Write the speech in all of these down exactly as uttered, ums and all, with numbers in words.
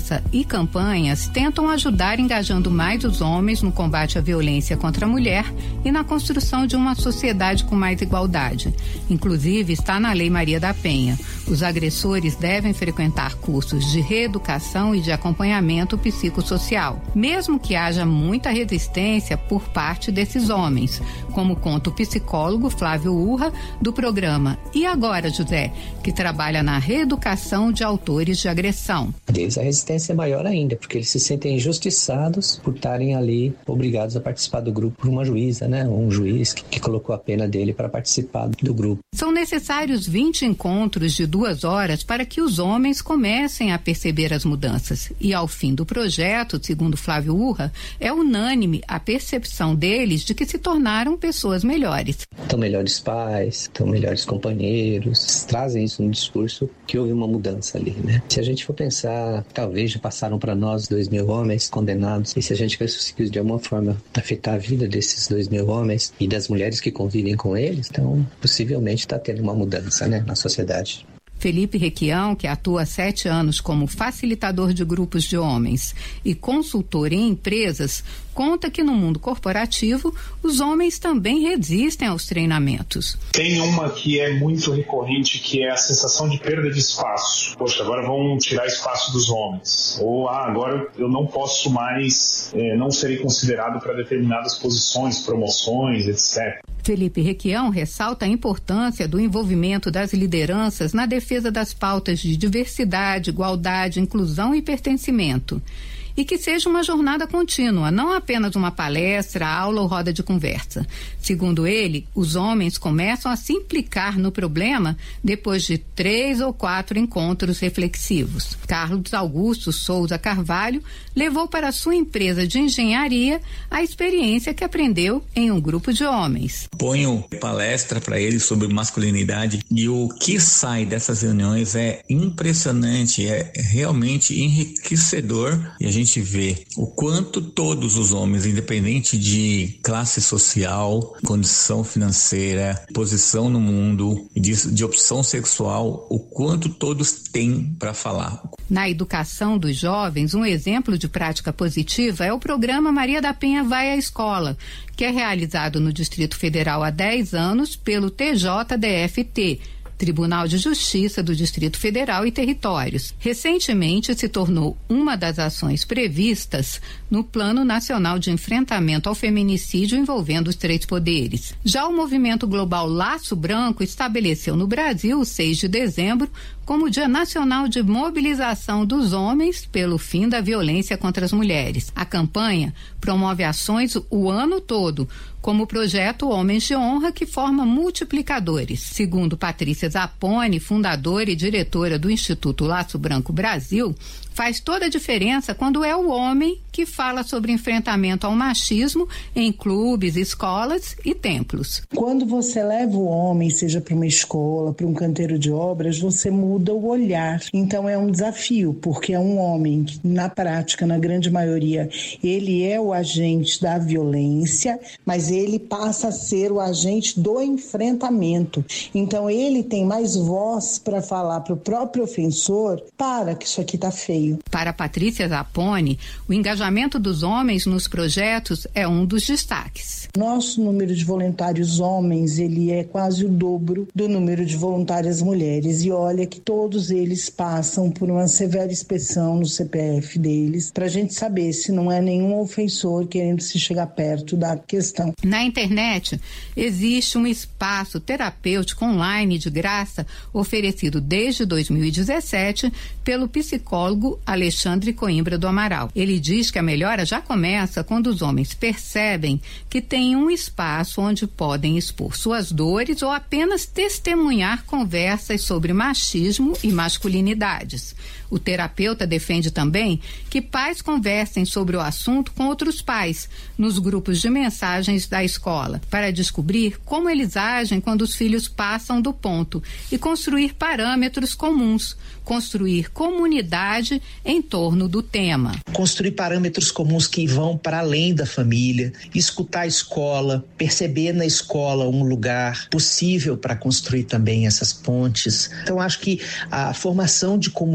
liderança e campanhas tentam ajudar engajando mais os homens no combate à violência contra a mulher e na construção de uma sociedade com mais igualdade. Inclusive, está na Lei Maria da Penha. Os agressores devem frequentar cursos de reeducação e de acompanhamento psicossocial, mesmo que haja muita resistência por parte desses homens, como conta o psicólogo Flávio Urra, do programa E Agora, José, que trabalha na reeducação de autores de agressão. Deles a resistência é maior ainda, porque eles se sentem injustiçados por estarem ali obrigados a participar do grupo por uma juíza, né? Um juiz que, que colocou a pena dele para participar do grupo. São necessários vinte encontros de duas horas para que os homens comecem a perceber as mudanças. E ao fim do projeto, segundo Flávio Urra, é unânime a percepção deles de que se tornaram pessoas melhores. Estão melhores pais, estão melhores companheiros, trazem isso no discurso que houve uma mudança ali, né? Se a gente for pensar, talvez já passaram para nós dois mil homens condenados, e se a gente conseguir de alguma forma afetar a vida desses dois mil homens e das mulheres que convivem com eles, então possivelmente está tendo uma mudança, né, na sociedade. Felipe Requião, que atua há sete anos como facilitador de grupos de homens e consultor em empresas, conta que no mundo corporativo os homens também resistem aos treinamentos. Tem uma que é muito recorrente, que é a sensação de perda de espaço. Poxa, agora vão tirar espaço dos homens. Ou, ah, agora eu não posso mais, é, não serei considerado para determinadas posições, promoções, etcétera. Felipe Requião ressalta a importância do envolvimento das lideranças na defesa das pautas de diversidade, igualdade, inclusão e pertencimento. E que seja uma jornada contínua, não apenas uma palestra, aula ou roda de conversa. Segundo ele, os homens começam a se implicar no problema depois de três ou quatro encontros reflexivos. Carlos Augusto Souza Carvalho levou para sua empresa de engenharia a experiência que aprendeu em um grupo de homens. Ponho palestra para eles sobre masculinidade e o que sai dessas reuniões é impressionante, é realmente enriquecedor, e a gente vê o quanto todos os homens, independente de classe social, condição financeira, posição no mundo, de, de opção sexual, o quanto todos têm para falar. Na educação dos jovens, um exemplo de prática positiva é o programa Maria da Penha Vai à Escola, que é realizado no Distrito Federal há dez anos pelo T J D F T, Tribunal de Justiça do Distrito Federal e Territórios. Recentemente se tornou uma das ações previstas no Plano Nacional de Enfrentamento ao Feminicídio envolvendo os três poderes. Já o movimento global Laço Branco estabeleceu no Brasil o seis de dezembro como Dia Nacional de Mobilização dos Homens pelo fim da violência contra as mulheres. A campanha promove ações o ano todo, como o projeto Homens de Honra, que forma multiplicadores. Segundo Patrícia Zapponi, fundadora e diretora do Instituto Laço Branco Brasil, faz toda a diferença quando é o homem que fala sobre enfrentamento ao machismo em clubes, escolas e templos. Quando você leva o homem, seja para uma escola, para um canteiro de obras, você muda o olhar. Então é um desafio, porque é um homem que, na prática, na grande maioria, ele é o agente da violência, mas ele passa a ser o agente do enfrentamento. Então ele tem mais voz para falar para o próprio ofensor: para, que isso aqui está feio. Para Patrícia Zapponi, o engajamento dos homens nos projetos é um dos destaques. Nosso número de voluntários homens, ele é quase o dobro do número de voluntárias mulheres, e olha que todos eles passam por uma severa inspeção no C P F deles, para a gente saber se não é nenhum ofensor querendo se chegar perto da questão. Na internet, existe um espaço terapêutico online de graça oferecido desde dois mil e dezessete pelo psicólogo Alexandre Coimbra do Amaral. Ele diz que a melhora já começa quando os homens percebem que têm um espaço onde podem expor suas dores ou apenas testemunhar conversas sobre machismo e masculinidades. O terapeuta defende também que pais conversem sobre o assunto com outros pais, nos grupos de mensagens da escola, para descobrir como eles agem quando os filhos passam do ponto e construir parâmetros comuns, construir comunidade em torno do tema. Construir parâmetros comuns que vão para além da família, escutar a escola, perceber na escola um lugar possível para construir também essas pontes. Então, acho que a formação de comunidade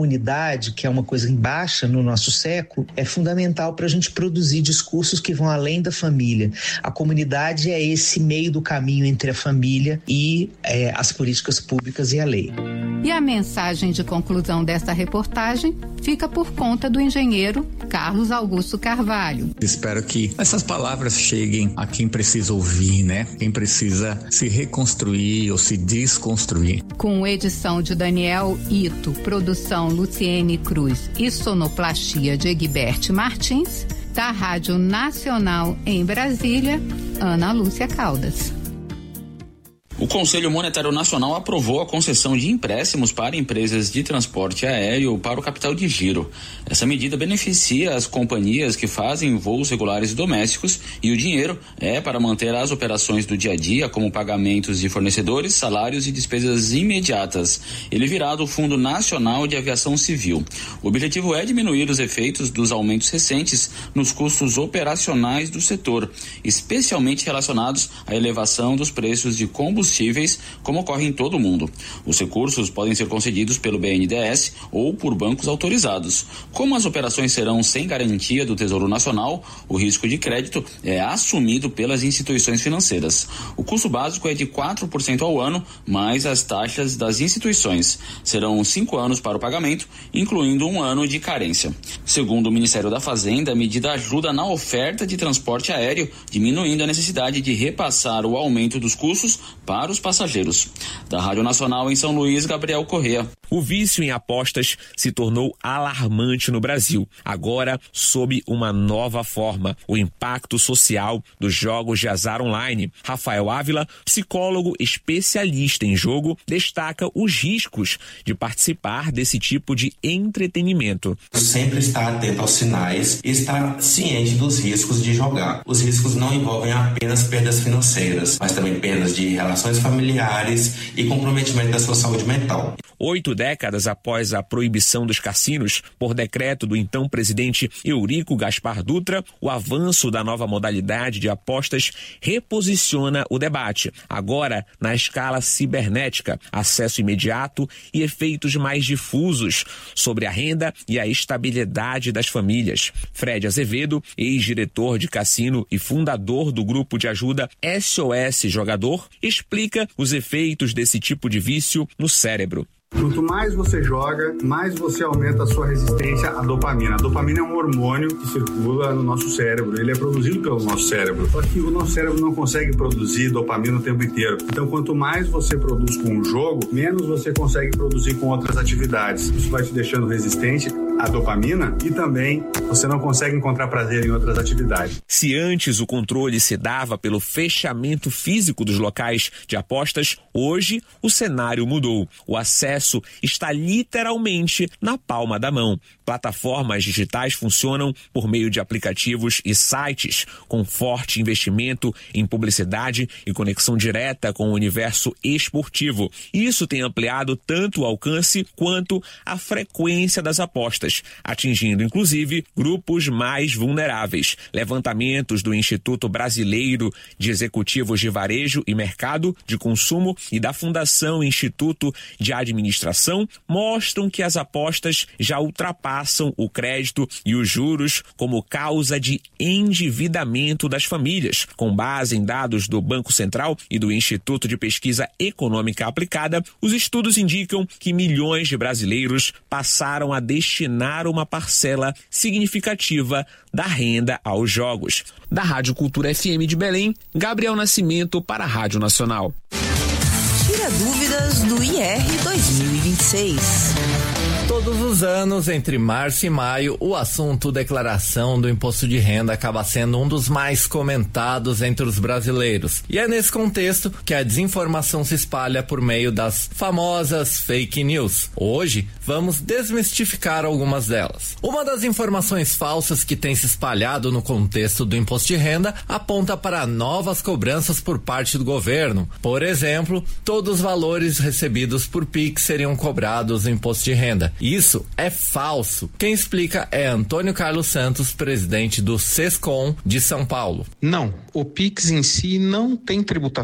comunidade, que é uma coisa em baixa no nosso século, é fundamental para a gente produzir discursos que vão além da família. A comunidade é esse meio do caminho entre a família e é, as políticas públicas e a lei. E a mensagem de conclusão desta reportagem fica por conta do engenheiro Carlos Augusto Carvalho. Espero que essas palavras cheguem a quem precisa ouvir, né? Quem precisa se reconstruir ou se desconstruir. Com edição de Daniel Ito, produção Luciene Cruz e sonoplastia de Egberto Martins, da Rádio Nacional em Brasília, Ana Lúcia Caldas. O Conselho Monetário Nacional aprovou a concessão de empréstimos para empresas de transporte aéreo para o capital de giro. Essa medida beneficia as companhias que fazem voos regulares domésticos e o dinheiro é para manter as operações do dia a dia, como pagamentos de fornecedores, salários e despesas imediatas. Ele virá do Fundo Nacional de Aviação Civil. O objetivo é diminuir os efeitos dos aumentos recentes nos custos operacionais do setor, especialmente relacionados à elevação dos preços de combustíveis, como ocorre em todo o mundo. Os recursos podem ser concedidos pelo B N D E S ou por bancos autorizados. Como as operações serão sem garantia do Tesouro Nacional, o risco de crédito é assumido pelas instituições financeiras. O custo básico é de quatro por cento ao ano, mais as taxas das instituições. Serão cinco anos para o pagamento, incluindo um ano de carência. Segundo o Ministério da Fazenda, a medida ajuda na oferta de transporte aéreo, diminuindo a necessidade de repassar o aumento dos custos para os passageiros. Da Rádio Nacional em São Luís, Gabriel Corrêa. O vício em apostas se tornou alarmante no Brasil. Agora, sob uma nova forma, o impacto social dos jogos de azar online. Rafael Ávila, psicólogo especialista em jogo, destaca os riscos de participar desse tipo de entretenimento. Sempre estar atento aos sinais e estar ciente dos riscos de jogar. Os riscos não envolvem apenas perdas financeiras, mas também perdas de relações familiares e comprometimento da sua saúde mental. Oito décadas após a proibição dos cassinos, por decreto do então presidente Eurico Gaspar Dutra, o avanço da nova modalidade de apostas reposiciona o debate. Agora, na escala cibernética, acesso imediato e efeitos mais difusos sobre a renda e a estabilidade das famílias. Fred Azevedo, ex-diretor de cassino e fundador do grupo de ajuda S O S Jogador, explica os efeitos desse tipo de vício no cérebro. Quanto mais você joga, mais você aumenta a sua resistência à dopamina. A dopamina é um hormônio que circula no nosso cérebro. Ele é produzido pelo nosso cérebro. Só que o nosso cérebro não consegue produzir dopamina o tempo inteiro. Então, quanto mais você produz com um jogo, menos você consegue produzir com outras atividades. Isso vai te deixando resistente à dopamina e também você não consegue encontrar prazer em outras atividades. Se antes o controle se dava pelo fechamento físico dos locais de apostas, hoje o cenário mudou. O acesso está literalmente na palma da mão. Plataformas digitais funcionam por meio de aplicativos e sites com forte investimento em publicidade e conexão direta com o universo esportivo. Isso tem ampliado tanto o alcance quanto a frequência das apostas, atingindo inclusive grupos mais vulneráveis. Levantamentos do Instituto Brasileiro de Executivos de Varejo e Mercado de Consumo e da Fundação Instituto de Administração mostram que as apostas já ultrapassam o crédito e os juros como causa de endividamento das famílias. Com base em dados do Banco Central e do Instituto de Pesquisa Econômica Aplicada, os estudos indicam que milhões de brasileiros passaram a destinar uma parcela significativa da renda aos jogos. Da Rádio Cultura F M de Belém, Gabriel Nascimento para a Rádio Nacional. Tira dúvidas do I R dois mil e vinte e seis. Todos os anos, entre março e maio, o assunto declaração do imposto de renda acaba sendo um dos mais comentados entre os brasileiros. E é nesse contexto que a desinformação se espalha por meio das famosas fake news. Hoje, vamos desmistificar algumas delas. Uma das informações falsas que tem se espalhado no contexto do imposto de renda aponta para novas cobranças por parte do governo. Por exemplo, todos os valores recebidos por Pix seriam cobrados no imposto de renda. Isso é falso. Quem explica é Antônio Carlos Santos, presidente do SESCOM de São Paulo. Não, o Pix em si não tem tributação.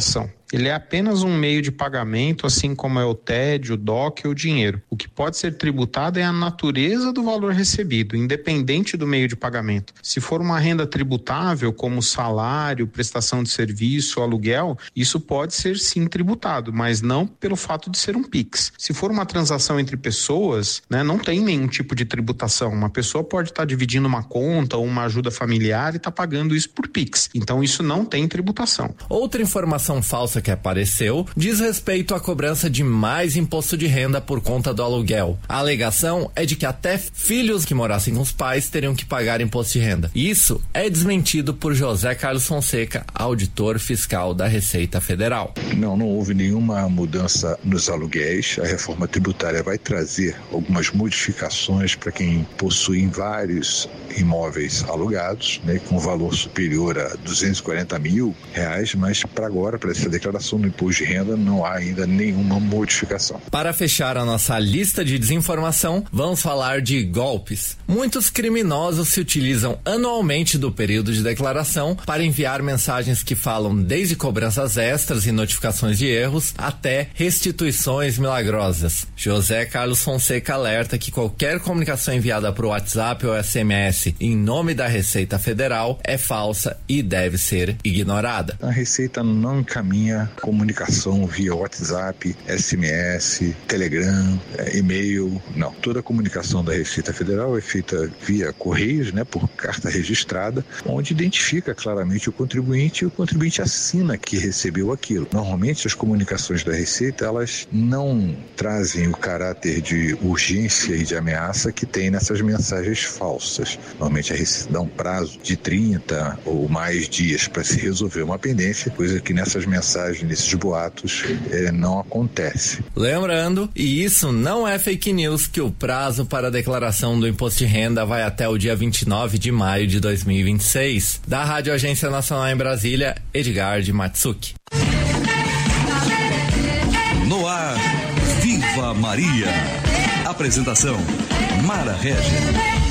Ele é apenas um meio de pagamento, assim como é o T E D, o D O C e o dinheiro. O que pode ser tributado é a natureza do valor recebido, independente do meio de pagamento. Se for uma renda tributável, como salário, prestação de serviço, aluguel, isso pode ser sim tributado, mas não pelo fato de ser um Pix. Se for uma transação entre pessoas, né, não tem nenhum tipo de tributação. Uma pessoa pode estar dividindo uma conta ou uma ajuda familiar e está pagando isso por Pix. Então isso não tem tributação. Outra informação falsa que apareceu diz respeito à cobrança de mais imposto de renda por conta do aluguel. A alegação é de que até filhos que morassem com os pais teriam que pagar imposto de renda. Isso é desmentido por José Carlos Fonseca, auditor fiscal da Receita Federal. Não, não houve nenhuma mudança nos aluguéis. A reforma tributária vai trazer algumas modificações para quem possui vários imóveis alugados, né, com valor superior a duzentos e quarenta mil reais, mas para agora, para essa declaração do imposto de renda, não há ainda nenhuma modificação. Para fechar a nossa lista de desinformação, vamos falar de golpes. Muitos criminosos se utilizam anualmente do período de declaração para enviar mensagens que falam desde cobranças extras e notificações de erros até restituições milagrosas. José Carlos Fonseca alerta que qualquer comunicação enviada por WhatsApp ou S M S em nome da Receita Federal é falsa e deve ser ignorada. A Receita não encaminha comunicação via WhatsApp, S M S, Telegram, e-mail, não. Toda a comunicação da Receita Federal é feita via Correios, né, por carta registrada, onde identifica claramente o contribuinte e o contribuinte assina que recebeu aquilo. Normalmente as comunicações da Receita, elas não trazem o caráter de urgência e de ameaça que tem nessas mensagens falsas. Normalmente a Receita dá um prazo de trinta ou mais dias para se resolver uma pendência, coisa que nessas mensagens, nesses boatos, eh, não acontece. Lembrando, e isso não é fake news, que o prazo para a declaração do imposto de renda vai até o dia vinte e nove de maio de dois mil e vinte e seis. Da Rádio Agência Nacional em Brasília, Edgar de Matsuki. No ar, Viva Maria. Apresentação, Mara Regia.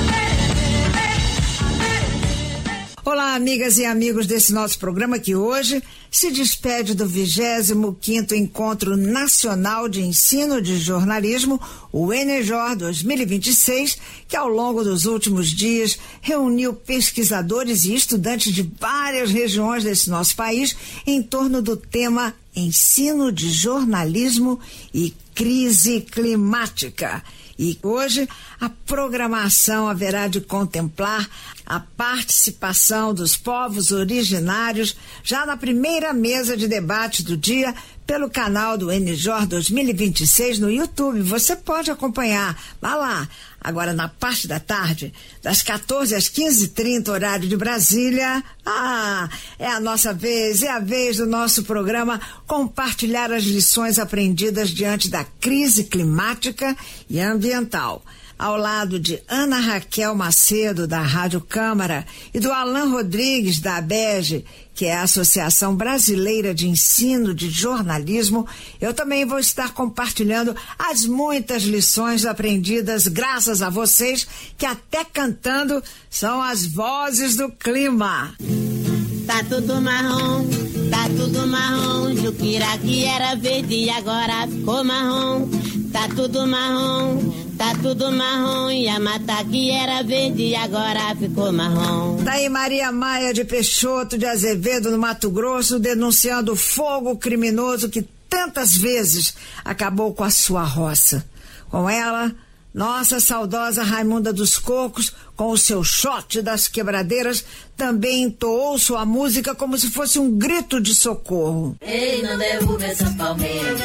Olá, amigas e amigos desse nosso programa que hoje se despede do vigésimo quinto Encontro Nacional de Ensino de Jornalismo, o ENEJOR dois mil e vinte e seis, que ao longo dos últimos dias reuniu pesquisadores e estudantes de várias regiões desse nosso país em torno do tema Ensino de Jornalismo e Crise Climática. E hoje a programação haverá de contemplar a participação dos povos originários já na primeira mesa de debate do dia pelo canal do ENEJOR dois mil e vinte e seis no YouTube. Você pode acompanhar. Vá lá. Agora, na parte da tarde, das quatorze às quinze e trinta, horário de Brasília, ah, é a nossa vez, é a vez do nosso programa compartilhar as lições aprendidas diante da crise climática e ambiental. Ao lado de Ana Raquel Macedo, da Rádio Câmara, e do Alan Rodrigues, da ABEGE, que é a Associação Brasileira de Ensino de Jornalismo, eu também vou estar compartilhando as muitas lições aprendidas graças a vocês, que até cantando são as vozes do clima. Tá tudo marrom, tá tudo marrom, Juquira que era verde e agora ficou marrom. Tá tudo marrom, tá tudo marrom, e a mata que era verde e agora ficou marrom. Daí Maria Maia de Peixoto de Azevedo, no Mato Grosso, denunciando o fogo criminoso que tantas vezes acabou com a sua roça. Com ela, nossa saudosa Raimunda dos Cocos, com o seu shot das quebradeiras, também entoou sua música como se fosse um grito de socorro. Ei, não derruba essas palmeiras,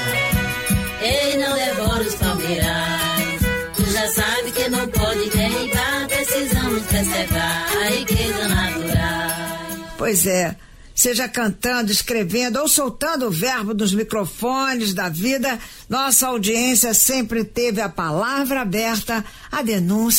ei, não devora os palmeirais. Tu já sabe que não pode derribar, precisamos preservar a riqueza natural. Pois é, seja cantando, escrevendo ou soltando o verbo dos microfones da vida, nossa audiência sempre teve a palavra aberta, a denúncia e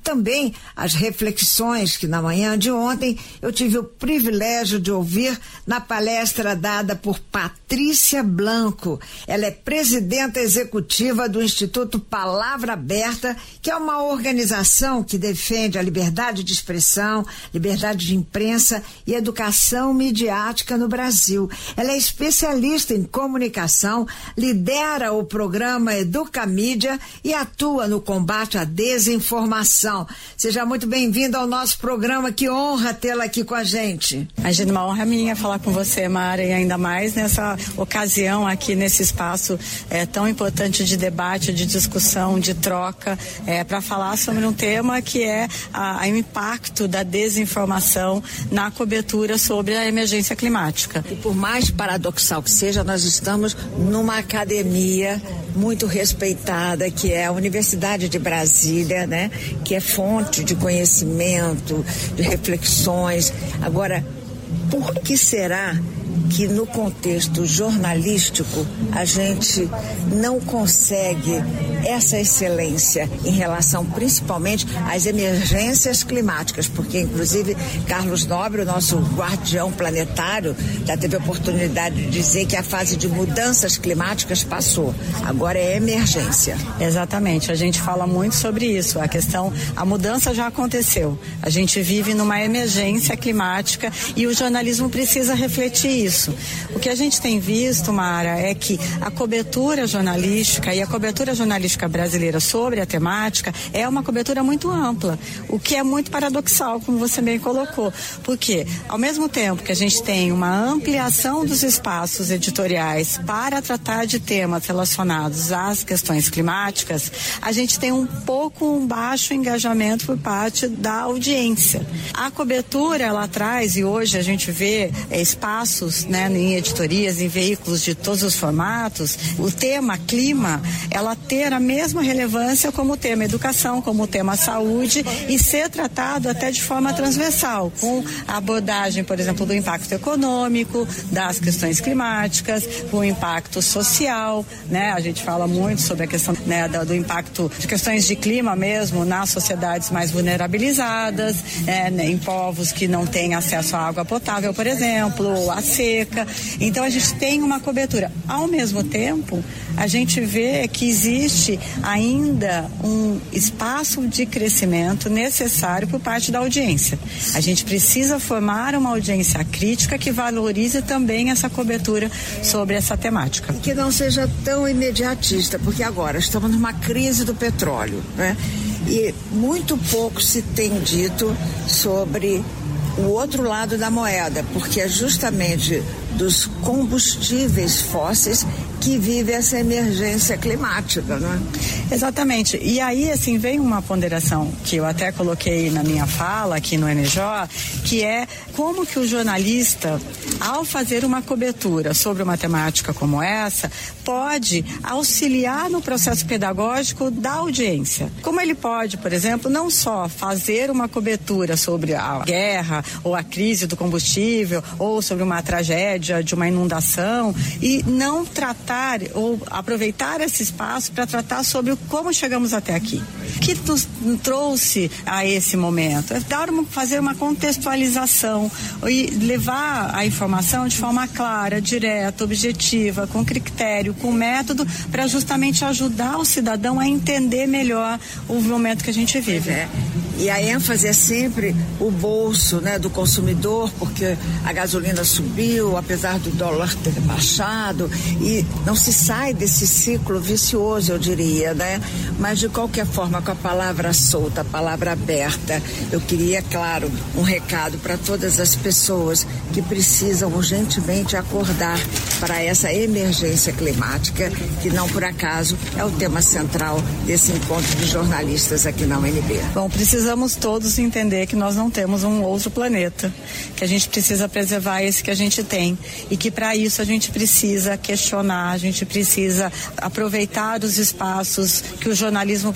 também as reflexões que na manhã de ontem eu tive o privilégio de ouvir na palestra dada por Patrícia Blanco. Ela é presidenta executiva do Instituto Palavra Aberta, que é uma organização que defende a liberdade de expressão, liberdade de imprensa e educação midiática no Brasil. Ela é especialista em comunicação, lidera o programa Educamídia e atua no combate à desinformação. Seja muito bem-vindo ao nosso programa, que honra tê-la aqui com a gente. Imagina, uma honra minha falar com você, Mara, e ainda mais nessa ocasião aqui, nesse espaço é, tão importante de debate, de discussão, de troca, é, para falar sobre um tema que é a, a, o impacto da desinformação na cobertura sobre a emergência climática. E por mais paradoxal que seja, nós estamos numa academia muito respeitada, que é a Universidade de Brasília, né? Que é fonte de conhecimento, de reflexões. Agora, por que será que no contexto jornalístico a gente não consegue essa excelência em relação principalmente às emergências climáticas? Porque inclusive Carlos Nobre, o nosso guardião planetário, já teve a oportunidade de dizer que a fase de mudanças climáticas passou, agora é emergência. Exatamente, a gente fala muito sobre isso, a questão, a mudança já aconteceu, a gente vive numa emergência climática e o jornalismo precisa refletir isso. O que a gente tem visto, Mara, é que a cobertura jornalística e a cobertura jornalística brasileira sobre a temática é uma cobertura muito ampla, o que é muito paradoxal, como você bem colocou, porque ao mesmo tempo que a gente tem uma ampliação dos espaços editoriais para tratar de temas relacionados às questões climáticas, a gente tem um pouco um baixo engajamento por parte da audiência. A cobertura, ela traz, e hoje a gente vê é, espaços, né, em editorias, em veículos de todos os formatos, o tema clima, ela ter a mesma relevância como o tema educação, como o tema saúde, e ser tratado até de forma transversal, com a abordagem, por exemplo, do impacto econômico, das questões climáticas, o impacto social, né? A gente fala muito sobre a questão, né, do, do impacto de questões de clima mesmo nas sociedades mais vulnerabilizadas, é, né, em povos que não têm acesso à água potável, por exemplo, a seca. Então a gente tem uma cobertura. Ao mesmo tempo, a gente vê que existe ainda um espaço de crescimento necessário por parte da audiência. A gente precisa formar uma audiência crítica que valorize também essa cobertura sobre essa temática. E que não seja tão imediatista, porque agora estamos numa crise do petróleo, né? E muito pouco se tem dito sobre o outro lado da moeda, porque é justamente dos combustíveis fósseis que vive essa emergência climática, não é? Exatamente. E aí, assim, vem uma ponderação que eu até coloquei na minha fala aqui no N J, que é como que o jornalista, ao fazer uma cobertura sobre uma temática como essa, pode auxiliar no processo pedagógico da audiência. Como ele pode, por exemplo, não só fazer uma cobertura sobre a guerra ou a crise do combustível ou sobre uma tragédia de uma inundação e não tratar ou aproveitar esse espaço para tratar sobre como chegamos até aqui. O que nos trouxe a esse momento? É dar uma, fazer uma contextualização e levar a informação de forma clara, direta, objetiva, com critério, com método, para justamente ajudar o cidadão a entender melhor o momento que a gente vive. É. E a ênfase é sempre o bolso, né, do consumidor, porque a gasolina subiu, apesar do dólar ter baixado, e não se sai desse ciclo vicioso, eu diria, né? Mas de qualquer forma, com a palavra solta, a palavra aberta, eu queria, claro, um recado para todas as pessoas que precisam urgentemente acordar para essa emergência climática, que não por acaso é o tema central desse encontro de jornalistas aqui na U N B. Bom, precisamos todos entender que nós não temos um outro planeta, que a gente precisa preservar esse que a gente tem e que para isso a gente precisa questionar, a gente precisa aproveitar os espaços que o jornalismo proporciona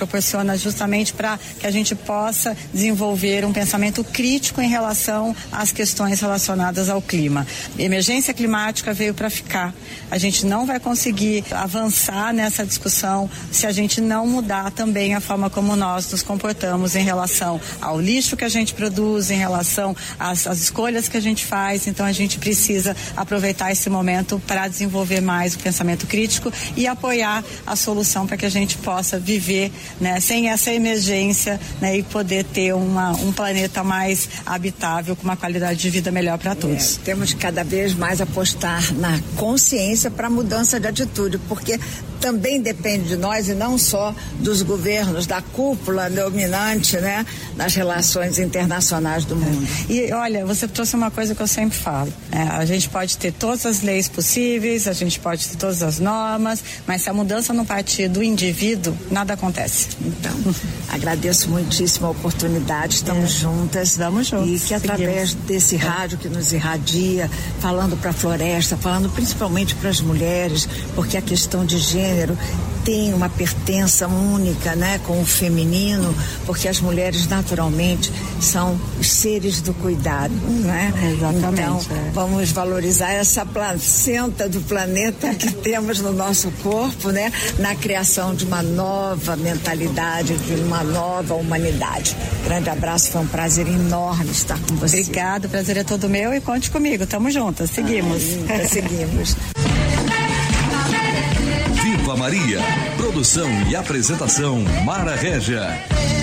funciona justamente para que a gente possa desenvolver um pensamento crítico em relação às questões relacionadas ao clima. A emergência climática veio para ficar. A gente não vai conseguir avançar nessa discussão se a gente não mudar também a forma como nós nos comportamos em relação ao lixo que a gente produz, em relação às, às escolhas que a gente faz. Então a gente precisa aproveitar esse momento para desenvolver mais o pensamento crítico e apoiar a solução para que a gente possa viver, né, sem essa emergência, né, e poder ter uma, um planeta mais habitável, com uma qualidade de vida melhor para todos. É, temos que cada vez mais apostar na consciência para mudança de atitude, porque também depende de nós e não só dos governos, da cúpula dominante, né, nas relações internacionais do mundo. É. E olha, você trouxe uma coisa que eu sempre falo, né? A gente pode ter todas as leis possíveis, a gente pode ter todas as normas, mas se a mudança não partir do indivíduo, nada acontece. Então, agradeço muitíssimo a oportunidade, estamos é. juntas. Vamos juntos. E que através Seguimos. desse rádio que nos irradia, falando para a floresta, falando principalmente para as mulheres, porque a questão de gênero tem uma pertença única, né, com o feminino, porque as mulheres naturalmente são os seres do cuidado, né? Exatamente. Então, é. vamos valorizar essa placenta do planeta que temos no nosso corpo, né, na criação de uma nova mentalidade, de uma nova humanidade. Grande abraço, foi um prazer enorme estar com você. Obrigado, o prazer é todo meu e conte comigo, tamo juntas, seguimos. Ah, seguimos. Viva Maria. Produção e apresentação Mara Régia.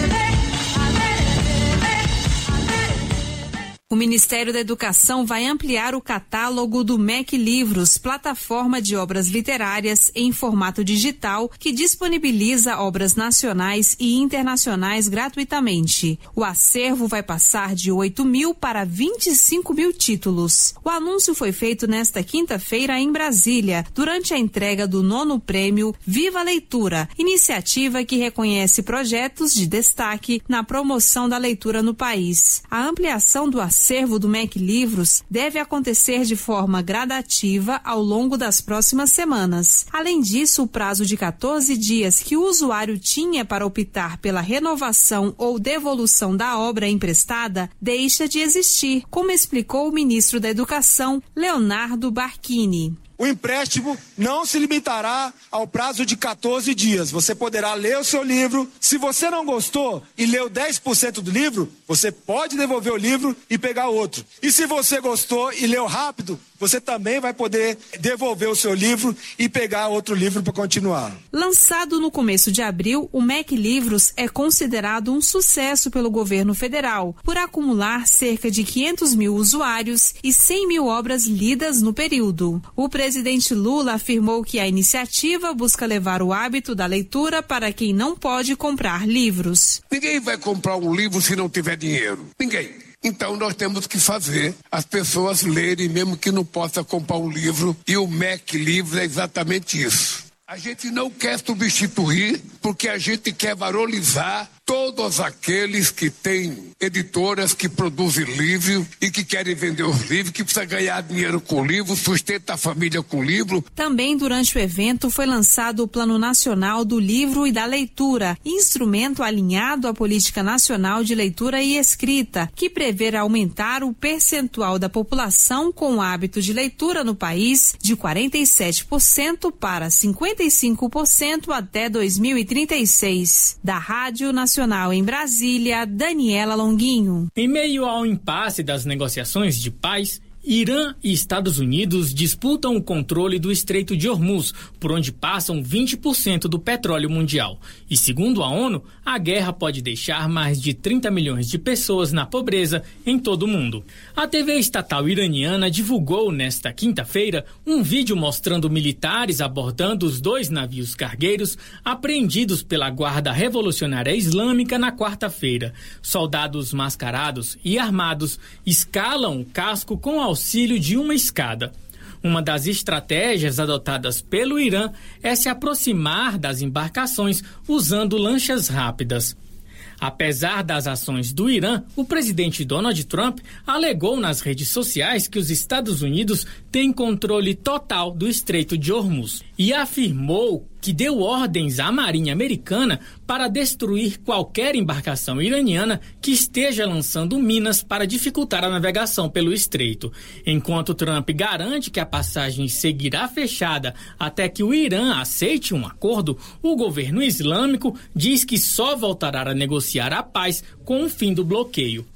O Ministério da Educação vai ampliar o catálogo do M E C Livros, plataforma de obras literárias em formato digital que disponibiliza obras nacionais e internacionais gratuitamente. O acervo vai passar de oito mil para vinte e cinco mil títulos. O anúncio foi feito nesta quinta-feira em Brasília, durante a entrega do nono prêmio Viva Leitura, iniciativa que reconhece projetos de destaque na promoção da leitura no país. A ampliação do acervo O acervo do M E C Livros deve acontecer de forma gradativa ao longo das próximas semanas. Além disso, o prazo de quatorze dias que o usuário tinha para optar pela renovação ou devolução da obra emprestada deixa de existir, como explicou o ministro da Educação, Leonardo Barquini. O empréstimo não se limitará ao prazo de quatorze dias. Você poderá ler o seu livro. Se você não gostou e leu dez por cento do livro, você pode devolver o livro e pegar outro. E se você gostou e leu rápido, você também vai poder devolver o seu livro e pegar outro livro para continuar. Lançado no começo de abril, o M E C Livros é considerado um sucesso pelo governo federal, por acumular cerca de quinhentos mil usuários e cem mil obras lidas no período. O presidente Lula afirmou que a iniciativa busca levar o hábito da leitura para quem não pode comprar livros. Ninguém vai comprar um livro se não tiver dinheiro. Ninguém. Então nós temos que fazer as pessoas lerem, mesmo que não possa comprar um livro, e o M E C Livros é exatamente isso. A gente não quer substituir, porque a gente quer valorizar todos aqueles que têm editoras que produzem livros e que querem vender os livros, que precisa ganhar dinheiro com livro, sustenta a família com livro. Também durante o evento foi lançado o Plano Nacional do Livro e da Leitura, instrumento alinhado à Política Nacional de Leitura e Escrita, que prevê aumentar o percentual da população com o hábito de leitura no país de quarenta e sete por cento para cinquenta e cinco por cento até dois mil e trinta e seis. Da Rádio Nacional em Brasília, Daniela Longuinho. Em meio ao impasse das negociações de paz, Irã e Estados Unidos disputam o controle do Estreito de Hormuz, por onde passam vinte por cento do petróleo mundial. E segundo a ONU, a guerra pode deixar mais de trinta milhões de pessoas na pobreza em todo o mundo. A T V estatal iraniana divulgou nesta quinta-feira um vídeo mostrando militares abordando os dois navios cargueiros apreendidos pela Guarda Revolucionária Islâmica na quarta-feira. Soldados mascarados e armados escalam o casco com a auxílio de uma escada. Uma das estratégias adotadas pelo Irã é se aproximar das embarcações usando lanchas rápidas. Apesar das ações do Irã, o presidente Donald Trump alegou nas redes sociais que os Estados Unidos têm controle total do Estreito de Hormuz e afirmou que deu ordens à Marinha Americana para destruir qualquer embarcação iraniana que esteja lançando minas para dificultar a navegação pelo estreito. Enquanto Trump garante que a passagem seguirá fechada até que o Irã aceite um acordo, o governo islâmico diz que só voltará a negociar a paz com o fim do bloqueio.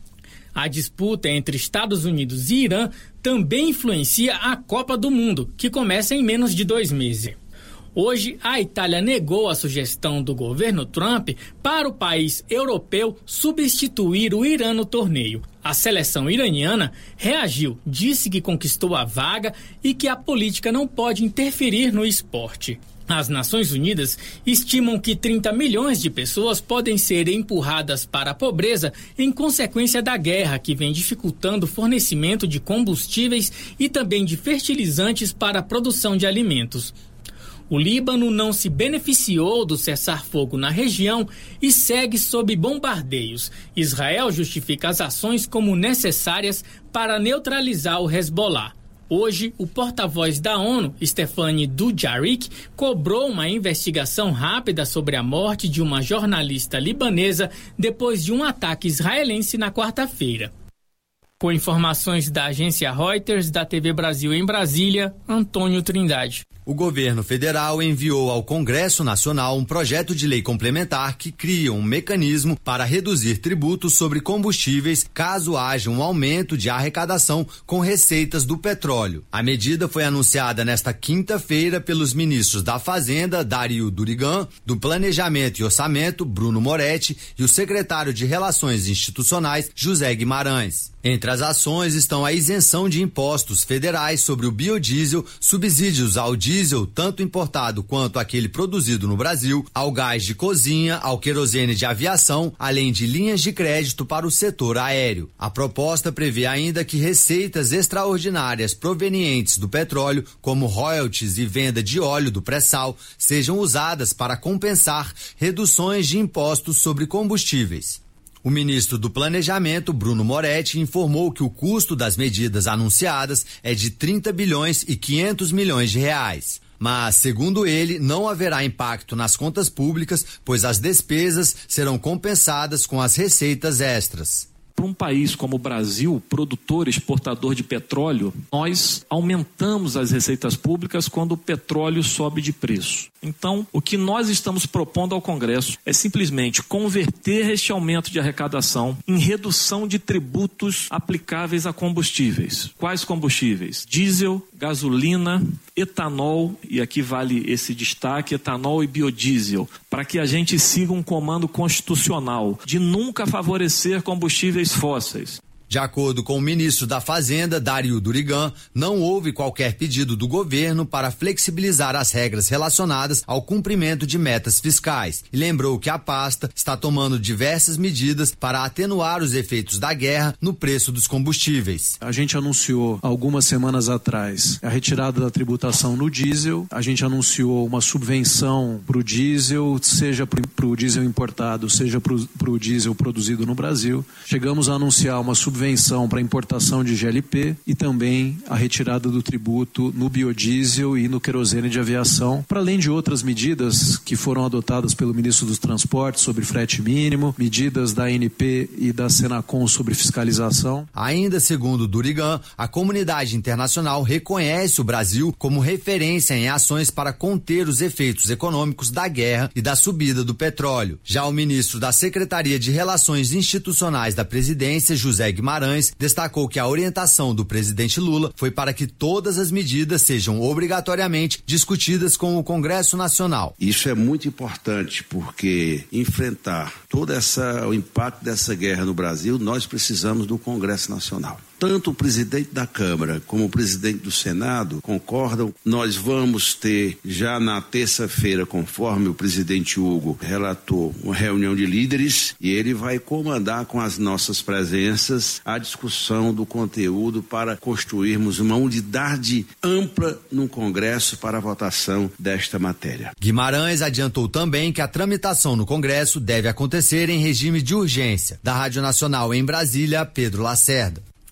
A disputa entre Estados Unidos e Irã também influencia a Copa do Mundo, que começa em menos de dois meses. Hoje, a Itália negou a sugestão do governo Trump para o país europeu substituir o Irã no torneio. A seleção iraniana reagiu, disse que conquistou a vaga e que a política não pode interferir no esporte. As Nações Unidas estimam que trinta milhões de pessoas podem ser empurradas para a pobreza em consequência da guerra, que vem dificultando o fornecimento de combustíveis e também de fertilizantes para a produção de alimentos. O Líbano não se beneficiou do cessar-fogo na região e segue sob bombardeios. Israel justifica as ações como necessárias para neutralizar o Hezbollah. Hoje, o porta-voz da ONU, Stephane Dujarric, cobrou uma investigação rápida sobre a morte de uma jornalista libanesa depois de um ataque israelense na quarta-feira. Com informações da agência Reuters, da T V Brasil em Brasília, Antônio Trindade. O governo federal enviou ao Congresso Nacional um projeto de lei complementar que cria um mecanismo para reduzir tributos sobre combustíveis caso haja um aumento de arrecadação com receitas do petróleo. A medida foi anunciada nesta quinta-feira pelos ministros da Fazenda, Dario Durigan, do Planejamento e Orçamento, Bruno Moretti, e o secretário de Relações Institucionais, José Guimarães. Entre as ações estão a isenção de impostos federais sobre o biodiesel, subsídios ao diesel, tanto importado quanto aquele produzido no Brasil, ao gás de cozinha, ao querosene de aviação, além de linhas de crédito para o setor aéreo. A proposta prevê ainda que receitas extraordinárias provenientes do petróleo, como royalties e venda de óleo do pré-sal, sejam usadas para compensar reduções de impostos sobre combustíveis. O ministro do Planejamento, Bruno Moretti, informou que o custo das medidas anunciadas é de trinta bilhões e quinhentos milhões de reais. Mas, segundo ele, não haverá impacto nas contas públicas, pois as despesas serão compensadas com as receitas extras. Para um país como o Brasil, produtor, exportador de petróleo, nós aumentamos as receitas públicas quando o petróleo sobe de preço. Então, o que nós estamos propondo ao Congresso é simplesmente converter este aumento de arrecadação em redução de tributos aplicáveis a combustíveis. Quais combustíveis? Diesel, gasolina, etanol, e aqui vale esse destaque, etanol e biodiesel, para que a gente siga um comando constitucional de nunca favorecer combustíveis fósseis. De acordo com o ministro da Fazenda, Dario Durigan, não houve qualquer pedido do governo para flexibilizar as regras relacionadas ao cumprimento de metas fiscais e lembrou que a pasta está tomando diversas medidas para atenuar os efeitos da guerra no preço dos combustíveis. A gente anunciou algumas semanas atrás a retirada da tributação no diesel, a gente anunciou uma subvenção para o diesel, seja para o diesel importado, seja para o diesel produzido no Brasil. Chegamos a anunciar uma subvenção subvenção para importação de G L P e também a retirada do tributo no biodiesel e no querosene de aviação, para além de outras medidas que foram adotadas pelo ministro dos Transportes sobre frete mínimo, medidas da A N P e da Senacom sobre fiscalização. Ainda segundo Durigan, a comunidade internacional reconhece o Brasil como referência em ações para conter os efeitos econômicos da guerra e da subida do petróleo. Já o ministro da Secretaria de Relações Institucionais da Presidência, José Guimarães, destacou que a orientação do presidente Lula foi para que todas as medidas sejam obrigatoriamente discutidas com o Congresso Nacional. Isso é muito importante porque enfrentar todo essa, o impacto dessa guerra no Brasil, nós precisamos do Congresso Nacional. Tanto o presidente da Câmara como o presidente do Senado concordam. Nós vamos ter já na terça-feira, conforme o presidente Hugo relatou, uma reunião de líderes e ele vai comandar com as nossas presenças a discussão do conteúdo para construirmos uma unidade ampla no Congresso para a votação desta matéria. Guimarães adiantou também que a tramitação no Congresso deve acontecer em regime de urgência. Da Rádio Nacional em Brasília, Pedro Lacerda.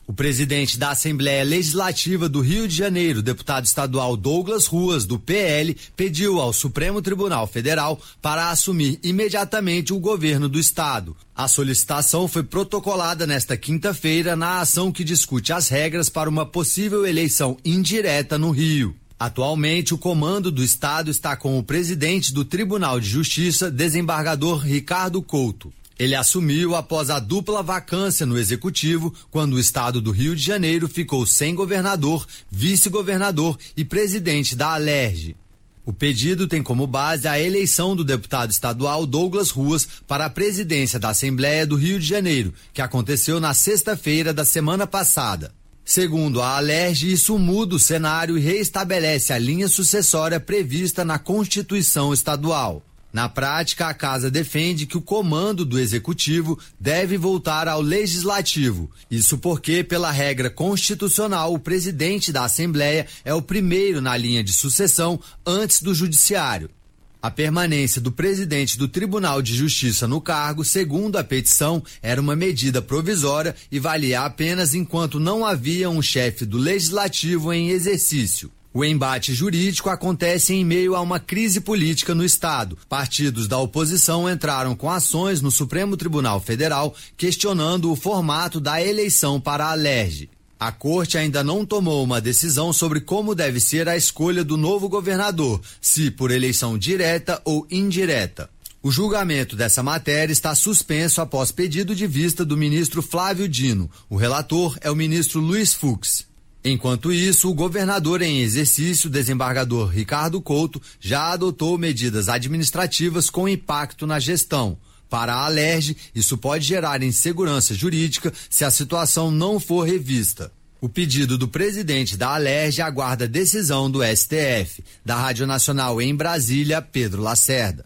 O presidente da Assembleia Legislativa do Rio de Janeiro, deputado estadual Douglas Ruas, do P L, pediu ao Supremo Tribunal Federal para assumir imediatamente o governo do estado. A solicitação foi protocolada nesta quinta-feira na ação que discute as regras para uma possível eleição indireta no Rio. Atualmente, o comando do estado está com o presidente do Tribunal de Justiça, desembargador Ricardo Couto. Ele assumiu após a dupla vacância no executivo, quando o estado do Rio de Janeiro ficou sem governador, vice-governador e presidente da Alerj. O pedido tem como base a eleição do deputado estadual Douglas Ruas para a presidência da Assembleia do Rio de Janeiro, que aconteceu na sexta-feira da semana passada. Segundo a Alerj, isso muda o cenário e reestabelece a linha sucessória prevista na Constituição Estadual. Na prática, a casa defende que o comando do Executivo deve voltar ao Legislativo. Isso porque, pela regra constitucional, o presidente da Assembleia é o primeiro na linha de sucessão antes do Judiciário. A permanência do presidente do Tribunal de Justiça no cargo, segundo a petição, era uma medida provisória e valia apenas enquanto não havia um chefe do Legislativo em exercício. O embate jurídico acontece em meio a uma crise política no estado. Partidos da oposição entraram com ações no Supremo Tribunal Federal questionando o formato da eleição para a Alerj. A corte ainda não tomou uma decisão sobre como deve ser a escolha do novo governador, se por eleição direta ou indireta. O julgamento dessa matéria está suspenso após pedido de vista do ministro Flávio Dino. O relator é o ministro Luiz Fux. Enquanto isso, o governador em exercício, desembargador Ricardo Couto, já adotou medidas administrativas com impacto na gestão. Para a Alerj, isso pode gerar insegurança jurídica se a situação não for revista. O pedido do presidente da Alerj aguarda decisão do S T F. Da Rádio Nacional em Brasília, Pedro Lacerda.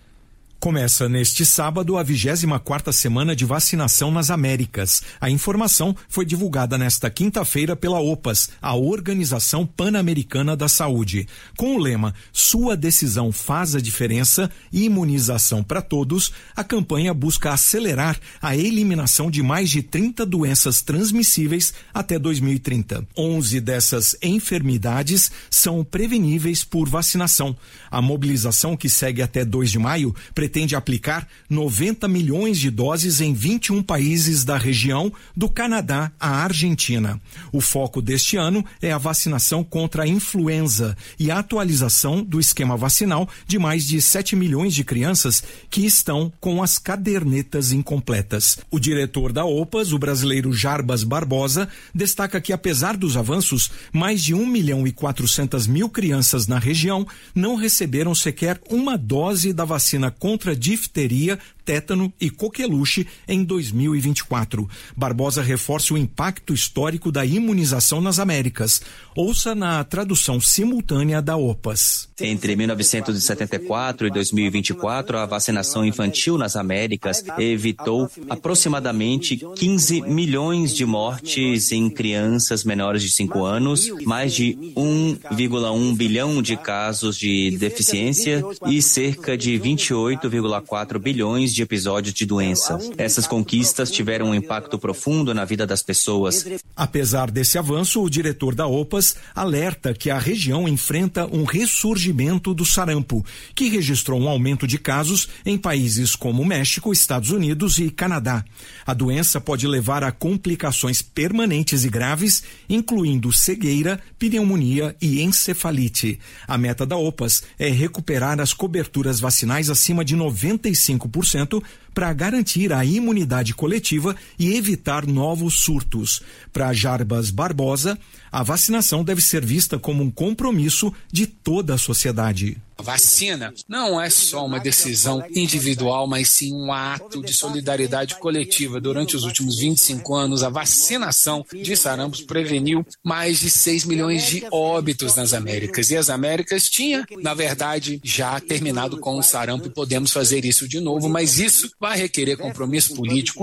Começa neste sábado a vigésima quarta semana de vacinação nas Américas. A informação foi divulgada nesta quinta-feira pela OPAS, a Organização Pan-Americana da Saúde. Com o lema "Sua decisão faz a diferença, imunização para todos", a campanha busca acelerar a eliminação de mais de trinta doenças transmissíveis até dois mil e trinta. onze dessas enfermidades são preveníveis por vacinação. A mobilização, que segue até dois de maio, pretende pretende aplicar noventa milhões de doses em vinte e um países da região, do Canadá à Argentina. O foco deste ano é a vacinação contra a influenza e a atualização do esquema vacinal de mais de sete milhões de crianças que estão com as cadernetas incompletas. O diretor da OPAS, o brasileiro Jarbas Barbosa, destaca que, apesar dos avanços, mais de um milhão e quatrocentas mil crianças na região não receberam sequer uma dose da vacina contra difteria, tétano e coqueluche em dois mil e vinte e quatro. Barbosa reforça o impacto histórico da imunização nas Américas. Ouça na tradução simultânea da OPAS. Entre mil novecentos e setenta e quatro e dois mil e vinte e quatro, a vacinação infantil nas Américas evitou aproximadamente quinze milhões de mortes em crianças menores de cinco anos, mais de um vírgula um bilhão de casos de deficiência e cerca de vinte e oito vírgula quatro bilhões de episódios de doença. Essas conquistas tiveram um impacto profundo na vida das pessoas. Apesar desse avanço, o diretor da OPAS alerta que a região enfrenta um ressurgimento do sarampo, que registrou um aumento de casos em países como México, Estados Unidos e Canadá. A doença pode levar a complicações permanentes e graves, incluindo cegueira, pneumonia e encefalite. A meta da OPAS é recuperar as coberturas vacinais acima de noventa e cinco por cento para garantir a imunidade coletiva e evitar novos surtos. Para Jarbas Barbosa, a vacinação deve ser vista como um compromisso de toda a sociedade. A vacina não é só uma decisão individual, mas sim um ato de solidariedade coletiva. Durante os últimos vinte e cinco anos, a vacinação de sarampo preveniu mais de seis milhões de óbitos nas Américas. E as Américas tinha, na verdade, já terminado com o sarampo e podemos fazer isso de novo, mas isso vai requerer compromisso político,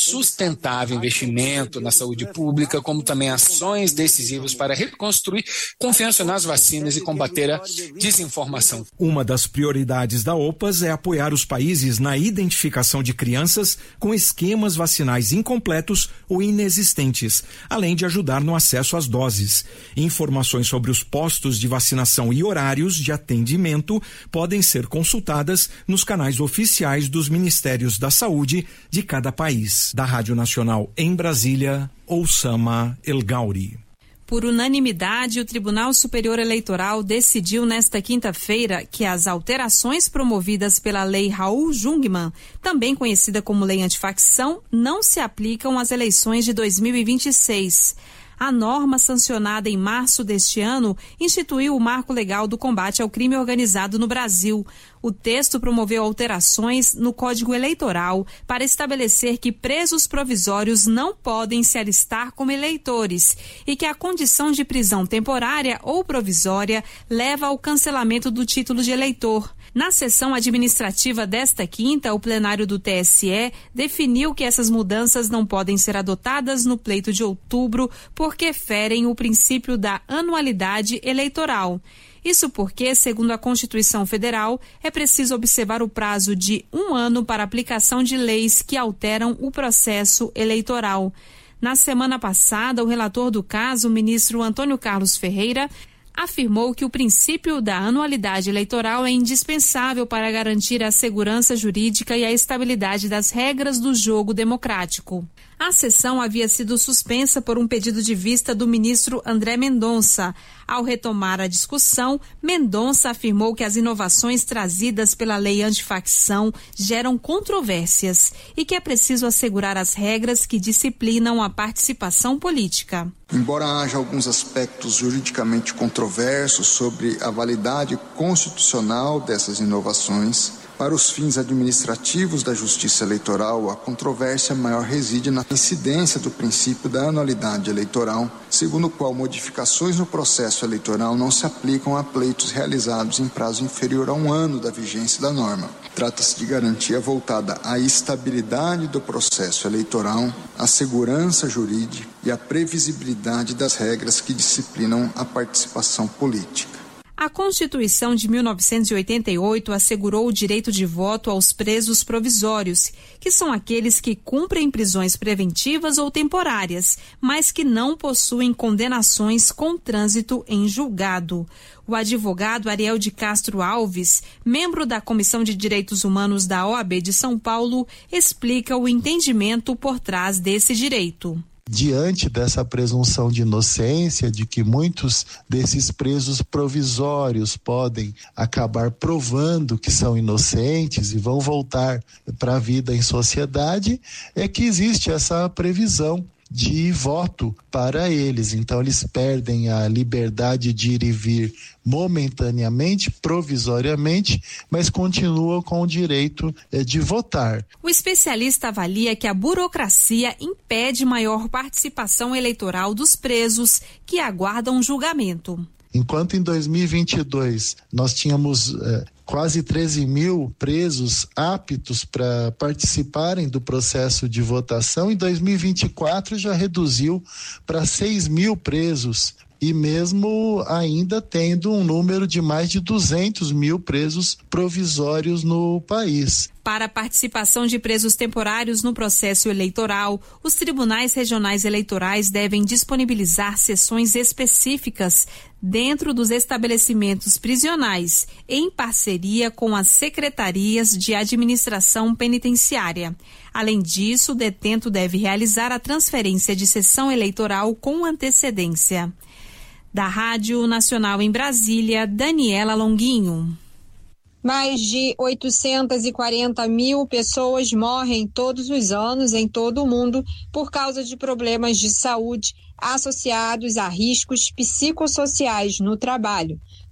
sustentável investimento na saúde pública, como também ações decisivas para reconstruir confiança nas vacinas e combater a desinformação. Uma das prioridades da OPAS é apoiar os países na identificação de crianças com esquemas vacinais incompletos ou inexistentes, além de ajudar no acesso às doses. Informações sobre os postos de vacinação e horários de atendimento podem ser consultadas nos canais oficiais dos Ministérios da Saúde de cada país. Da Rádio Nacional em Brasília, Oussama El Gauri. Por unanimidade, o Tribunal Superior Eleitoral decidiu nesta quinta-feira que as alterações promovidas pela Lei Raul Jungmann, também conhecida como Lei Antifacção, não se aplicam às eleições de dois mil e vinte e seis. A norma, sancionada em março deste ano, instituiu o marco legal do combate ao crime organizado no Brasil. O texto promoveu alterações no Código Eleitoral para estabelecer que presos provisórios não podem se alistar como eleitores e que a condição de prisão temporária ou provisória leva ao cancelamento do título de eleitor. Na sessão administrativa desta quinta, o plenário do T S E definiu que essas mudanças não podem ser adotadas no pleito de outubro porque ferem o princípio da anualidade eleitoral. Isso porque, segundo a Constituição Federal, é preciso observar o prazo de um ano para aplicação de leis que alteram o processo eleitoral. Na semana passada, o relator do caso, o ministro Antônio Carlos Ferreira, afirmou que o princípio da anualidade eleitoral é indispensável para garantir a segurança jurídica e a estabilidade das regras do jogo democrático. A sessão havia sido suspensa por um pedido de vista do ministro André Mendonça. Ao retomar a discussão, Mendonça afirmou que as inovações trazidas pela lei antifacção geram controvérsias e que é preciso assegurar as regras que disciplinam a participação política. Embora haja alguns aspectos juridicamente controversos sobre a validade constitucional dessas inovações, para os fins administrativos da Justiça Eleitoral, a controvérsia maior reside na incidência do princípio da anualidade eleitoral, segundo o qual modificações no processo eleitoral não se aplicam a pleitos realizados em prazo inferior a um ano da vigência da norma. Trata-se de garantia voltada à estabilidade do processo eleitoral, à segurança jurídica e à previsibilidade das regras que disciplinam a participação política. A Constituição de mil novecentos e oitenta e oito assegurou o direito de voto aos presos provisórios, que são aqueles que cumprem prisões preventivas ou temporárias, mas que não possuem condenações com trânsito em julgado. O advogado Ariel de Castro Alves, membro da Comissão de Direitos Humanos da O A B de São Paulo, explica o entendimento por trás desse direito. Diante dessa presunção de inocência, de que muitos desses presos provisórios podem acabar provando que são inocentes e vão voltar para a vida em sociedade, é que existe essa previsão de voto para eles. Então eles perdem a liberdade de ir e vir momentaneamente, provisoriamente, mas continuam com o direito eh, de votar. O especialista avalia que a burocracia impede maior participação eleitoral dos presos que aguardam julgamento. Enquanto em dois mil e vinte e dois nós tínhamos eh, quase treze mil presos aptos para participarem do processo de votação, em dois mil e vinte e quatro já reduziu para seis mil presos. E mesmo ainda tendo um número de mais de duzentos mil presos provisórios no país. Para a participação de presos temporários no processo eleitoral, os tribunais regionais eleitorais devem disponibilizar sessões específicas dentro dos estabelecimentos prisionais, em parceria com as secretarias de administração penitenciária. Além disso, o detento deve realizar a transferência de sessão eleitoral com antecedência. Da Rádio Nacional em Brasília, Daniela Longuinho. Mais de oitocentas e quarenta mil pessoas morrem todos os anos em todo o mundo por causa de problemas de saúde associados a riscos psicossociais no trabalho.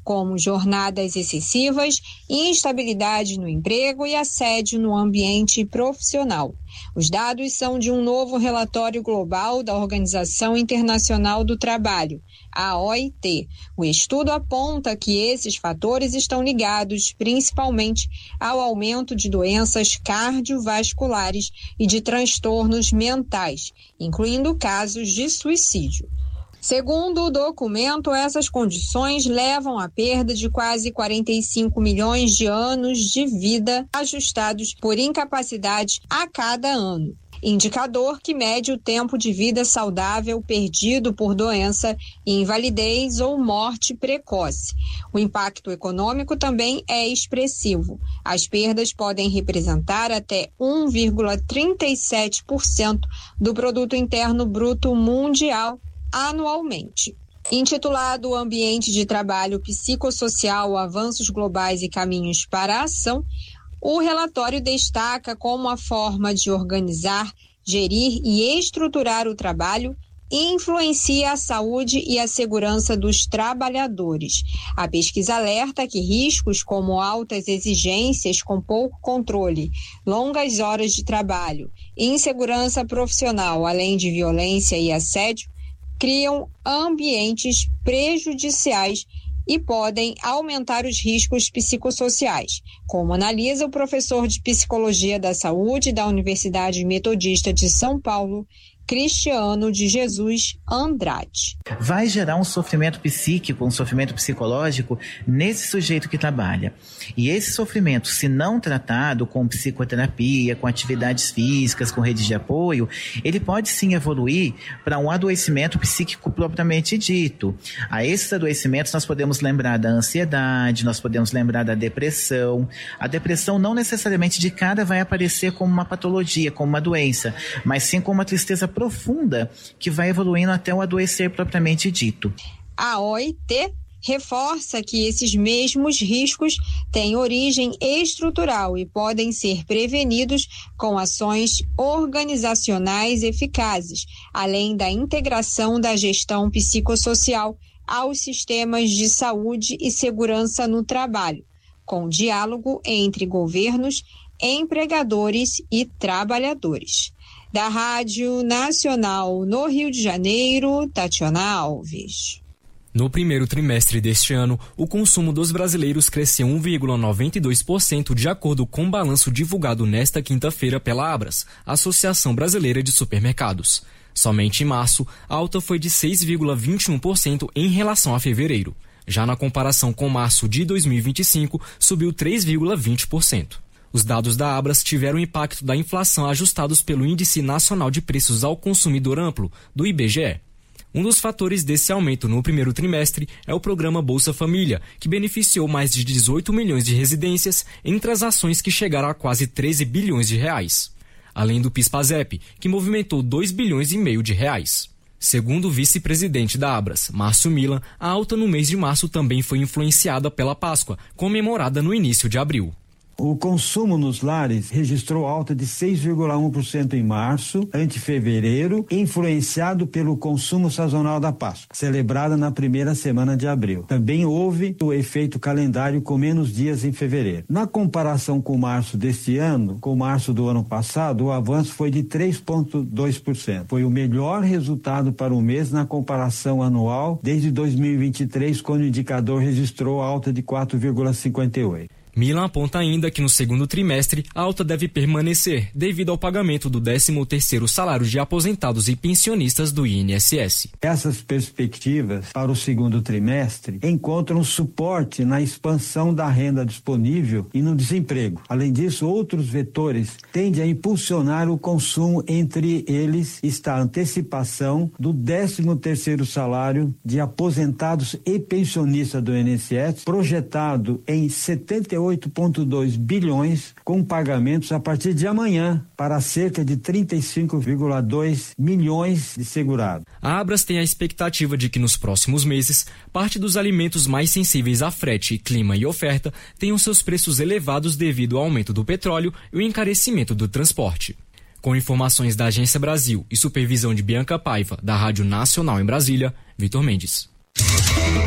como jornadas excessivas, instabilidade no emprego e assédio no ambiente profissional. Os dados são de um novo relatório global da Organização Internacional do Trabalho, a O I T. O estudo aponta que esses fatores estão ligados principalmente ao aumento de doenças cardiovasculares e de transtornos mentais, incluindo casos de suicídio. Segundo o documento, essas condições levam à perda de quase quarenta e cinco milhões de anos de vida ajustados por incapacidade a cada ano. Indicador que mede o tempo de vida saudável perdido por doença, invalidez ou morte precoce. O impacto econômico também é expressivo. As perdas podem representar até um vírgula trinta e sete por cento do produto interno bruto mundial anualmente. Intitulado Ambiente de Trabalho Psicossocial, Avanços Globais e Caminhos para a Ação, o relatório destaca como a forma de organizar, gerir e estruturar o trabalho influencia a saúde e a segurança dos trabalhadores. A pesquisa alerta que riscos como altas exigências com pouco controle, longas horas de trabalho, insegurança profissional, além de violência e assédio, criam ambientes prejudiciais e podem aumentar os riscos psicossociais, como analisa o professor de Psicologia da Saúde da Universidade Metodista de São Paulo, Cristiano de Jesus Andrade. Vai gerar um sofrimento psíquico, um sofrimento psicológico nesse sujeito que trabalha. E esse sofrimento, se não tratado com psicoterapia, com atividades físicas, com redes de apoio, ele pode sim evoluir para um adoecimento psíquico propriamente dito. A esses adoecimentos nós podemos lembrar da ansiedade, nós podemos lembrar da depressão. A depressão não necessariamente de cara vai aparecer como uma patologia, como uma doença, mas sim como uma tristeza profunda que vai evoluindo até o adoecer propriamente dito. A O I T reforça que esses mesmos riscos têm origem estrutural e podem ser prevenidos com ações organizacionais eficazes, além da integração da gestão psicossocial aos sistemas de saúde e segurança no trabalho, com diálogo entre governos, empregadores e trabalhadores. Da Rádio Nacional no Rio de Janeiro, Tatiana Alves. No primeiro trimestre deste ano, o consumo dos brasileiros cresceu um vírgula noventa e dois por cento de acordo com o balanço divulgado nesta quinta-feira pela Abras, Associação Brasileira de Supermercados. Somente em março, a alta foi de seis vírgula vinte e um por cento em relação a fevereiro. Já na comparação com março de dois mil e vinte e cinco, subiu três vírgula vinte por cento. Os dados da Abras tiveram o impacto da inflação ajustados pelo Índice Nacional de Preços ao Consumidor Amplo, do I B G E. Um dos fatores desse aumento no primeiro trimestre é o programa Bolsa Família, que beneficiou mais de dezoito milhões de residências em transações que chegaram a quase treze bilhões de reais. Além do PIS/PASEP, que movimentou dois bilhões e meio de reais. Segundo o vice-presidente da Abras, Márcio Milan, a alta no mês de março também foi influenciada pela Páscoa, comemorada no início de abril. O consumo nos lares registrou alta de seis vírgula um por cento em março, ante fevereiro, influenciado pelo consumo sazonal da Páscoa, celebrada na primeira semana de abril. Também houve o efeito calendário com menos dias em fevereiro. Na comparação com março deste ano, com março do ano passado, o avanço foi de três vírgula dois por cento. Foi o melhor resultado para o mês na comparação anual desde dois mil e vinte e três, quando o indicador registrou alta de quatro vírgula cinquenta e oito por cento. Milan aponta ainda que no segundo trimestre a alta deve permanecer devido ao pagamento do décimo terceiro salário de aposentados e pensionistas do I N S S. Essas perspectivas para o segundo trimestre encontram suporte na expansão da renda disponível e no desemprego. Além disso, outros vetores tendem a impulsionar o consumo, entre eles está a antecipação do décimo terceiro salário de aposentados e pensionistas do I N S S, projetado em setenta e oito vírgula dois bilhões, com pagamentos a partir de amanhã para cerca de trinta e cinco vírgula dois milhões de segurados. A Abras tem a expectativa de que nos próximos meses, parte dos alimentos mais sensíveis a frete, clima e oferta tenham seus preços elevados devido ao aumento do petróleo e o encarecimento do transporte. Com informações da Agência Brasil e supervisão de Bianca Paiva, da Rádio Nacional em Brasília, Vitor Mendes.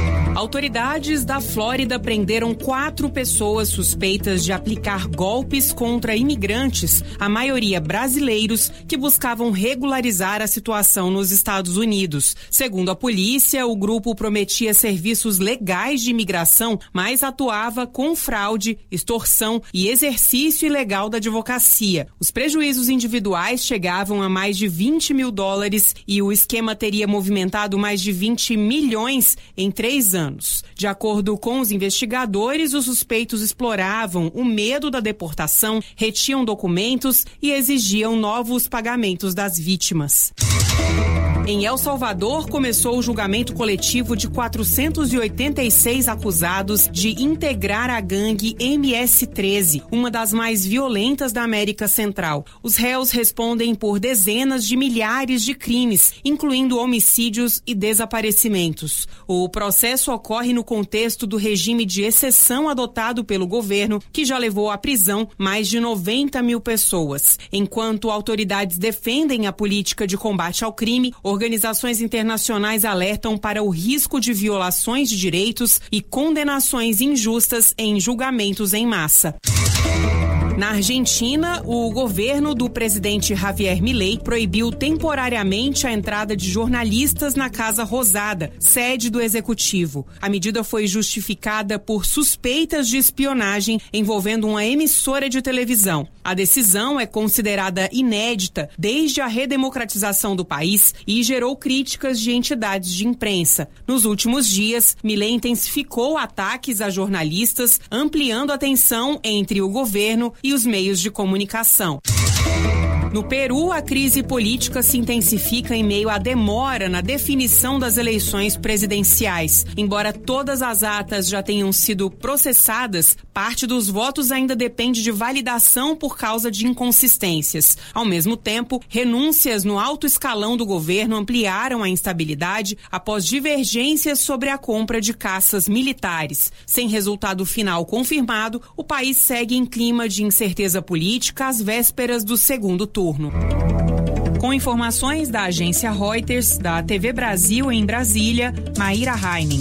Autoridades da Flórida prenderam quatro pessoas suspeitas de aplicar golpes contra imigrantes, a maioria brasileiros, que buscavam regularizar a situação nos Estados Unidos. Segundo a polícia, o grupo prometia serviços legais de imigração, mas atuava com fraude, extorsão e exercício ilegal da advocacia. Os prejuízos individuais chegavam a mais de vinte mil dólares e o esquema teria movimentado mais de vinte milhões em três anos. De acordo com os investigadores, os suspeitos exploravam o medo da deportação, retiam documentos e exigiam novos pagamentos das vítimas. Em El Salvador, começou o julgamento coletivo de quatrocentos e oitenta e seis acusados de integrar a gangue M S treze, uma das mais violentas da América Central. Os réus respondem por dezenas de milhares de crimes, incluindo homicídios e desaparecimentos. O processo ocorre no contexto do regime de exceção adotado pelo governo, que já levou à prisão mais de noventa mil pessoas. Enquanto autoridades defendem a política de combate ao crime, organizações internacionais alertam para o risco de violações de direitos e condenações injustas em julgamentos em massa. Na Argentina, o governo do presidente Javier Milei proibiu temporariamente a entrada de jornalistas na Casa Rosada, sede do executivo. A medida foi justificada por suspeitas de espionagem envolvendo uma emissora de televisão. A decisão é considerada inédita desde a redemocratização do país e gerou críticas de entidades de imprensa. Nos últimos dias, Milei intensificou ataques a jornalistas, ampliando a tensão entre o governo e os meios de comunicação. No Peru, a crise política se intensifica em meio à demora na definição das eleições presidenciais. Embora todas as atas já tenham sido processadas, parte dos votos ainda depende de validação por causa de inconsistências. Ao mesmo tempo, renúncias no alto escalão do governo ampliaram a instabilidade após divergências sobre a compra de caças militares. Sem resultado final confirmado, o país segue em clima de incerteza política às vésperas do segundo turno. Com informações da agência Reuters, da T V Brasil em Brasília, Maíra Heinen.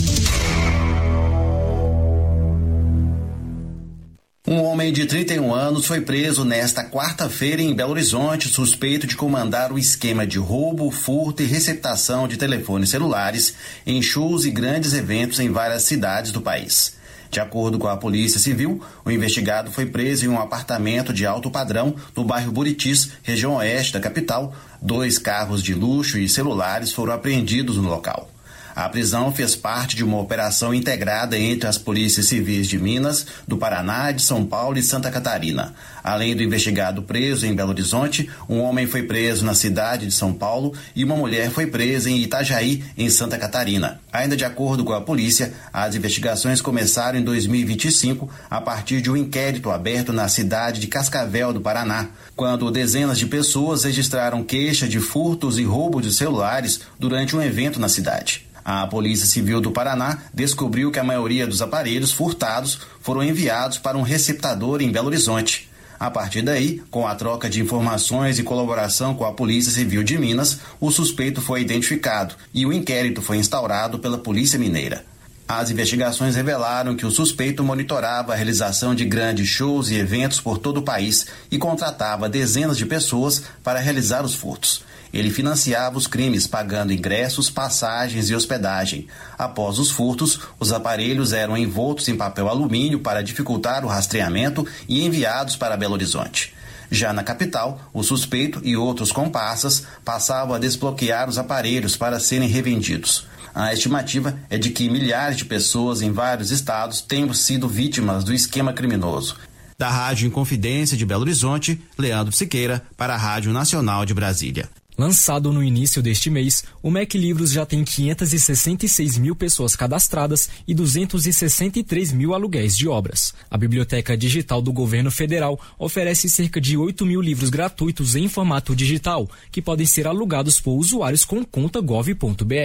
Um homem de trinta e um anos foi preso nesta quarta-feira em Belo Horizonte, suspeito de comandar o esquema de roubo, furto e receptação de telefones celulares em shows e grandes eventos em várias cidades do país. De acordo com a Polícia Civil, o investigado foi preso em um apartamento de alto padrão no bairro Buritis, região oeste da capital. Dois carros de luxo e celulares foram apreendidos no local. A prisão fez parte de uma operação integrada entre as polícias civis de Minas, do Paraná, de São Paulo e Santa Catarina. Além do investigado preso em Belo Horizonte, um homem foi preso na cidade de São Paulo e uma mulher foi presa em Itajaí, em Santa Catarina. Ainda de acordo com a polícia, as investigações começaram em dois mil e vinte e cinco a partir de um inquérito aberto na cidade de Cascavel, do Paraná, quando dezenas de pessoas registraram queixa de furtos e roubos de celulares durante um evento na cidade. A Polícia Civil do Paraná descobriu que a maioria dos aparelhos furtados foram enviados para um receptador em Belo Horizonte. A partir daí, com a troca de informações e colaboração com a Polícia Civil de Minas, o suspeito foi identificado e o inquérito foi instaurado pela Polícia Mineira. As investigações revelaram que o suspeito monitorava a realização de grandes shows e eventos por todo o país e contratava dezenas de pessoas para realizar os furtos. Ele financiava os crimes pagando ingressos, passagens e hospedagem. Após os furtos, os aparelhos eram envoltos em papel alumínio para dificultar o rastreamento e enviados para Belo Horizonte. Já na capital, o suspeito e outros comparsas passavam a desbloquear os aparelhos para serem revendidos. A estimativa é de que milhares de pessoas em vários estados tenham sido vítimas do esquema criminoso. Da Rádio Inconfidência de Belo Horizonte, Leandro Siqueira, para a Rádio Nacional de Brasília. Lançado no início deste mês, o Mac Livros já tem quinhentas e sessenta e seis mil pessoas cadastradas e duzentos e sessenta e três mil aluguéis de obras. A Biblioteca Digital do Governo Federal oferece cerca de oito mil livros gratuitos em formato digital, que podem ser alugados por usuários com conta gov ponto br.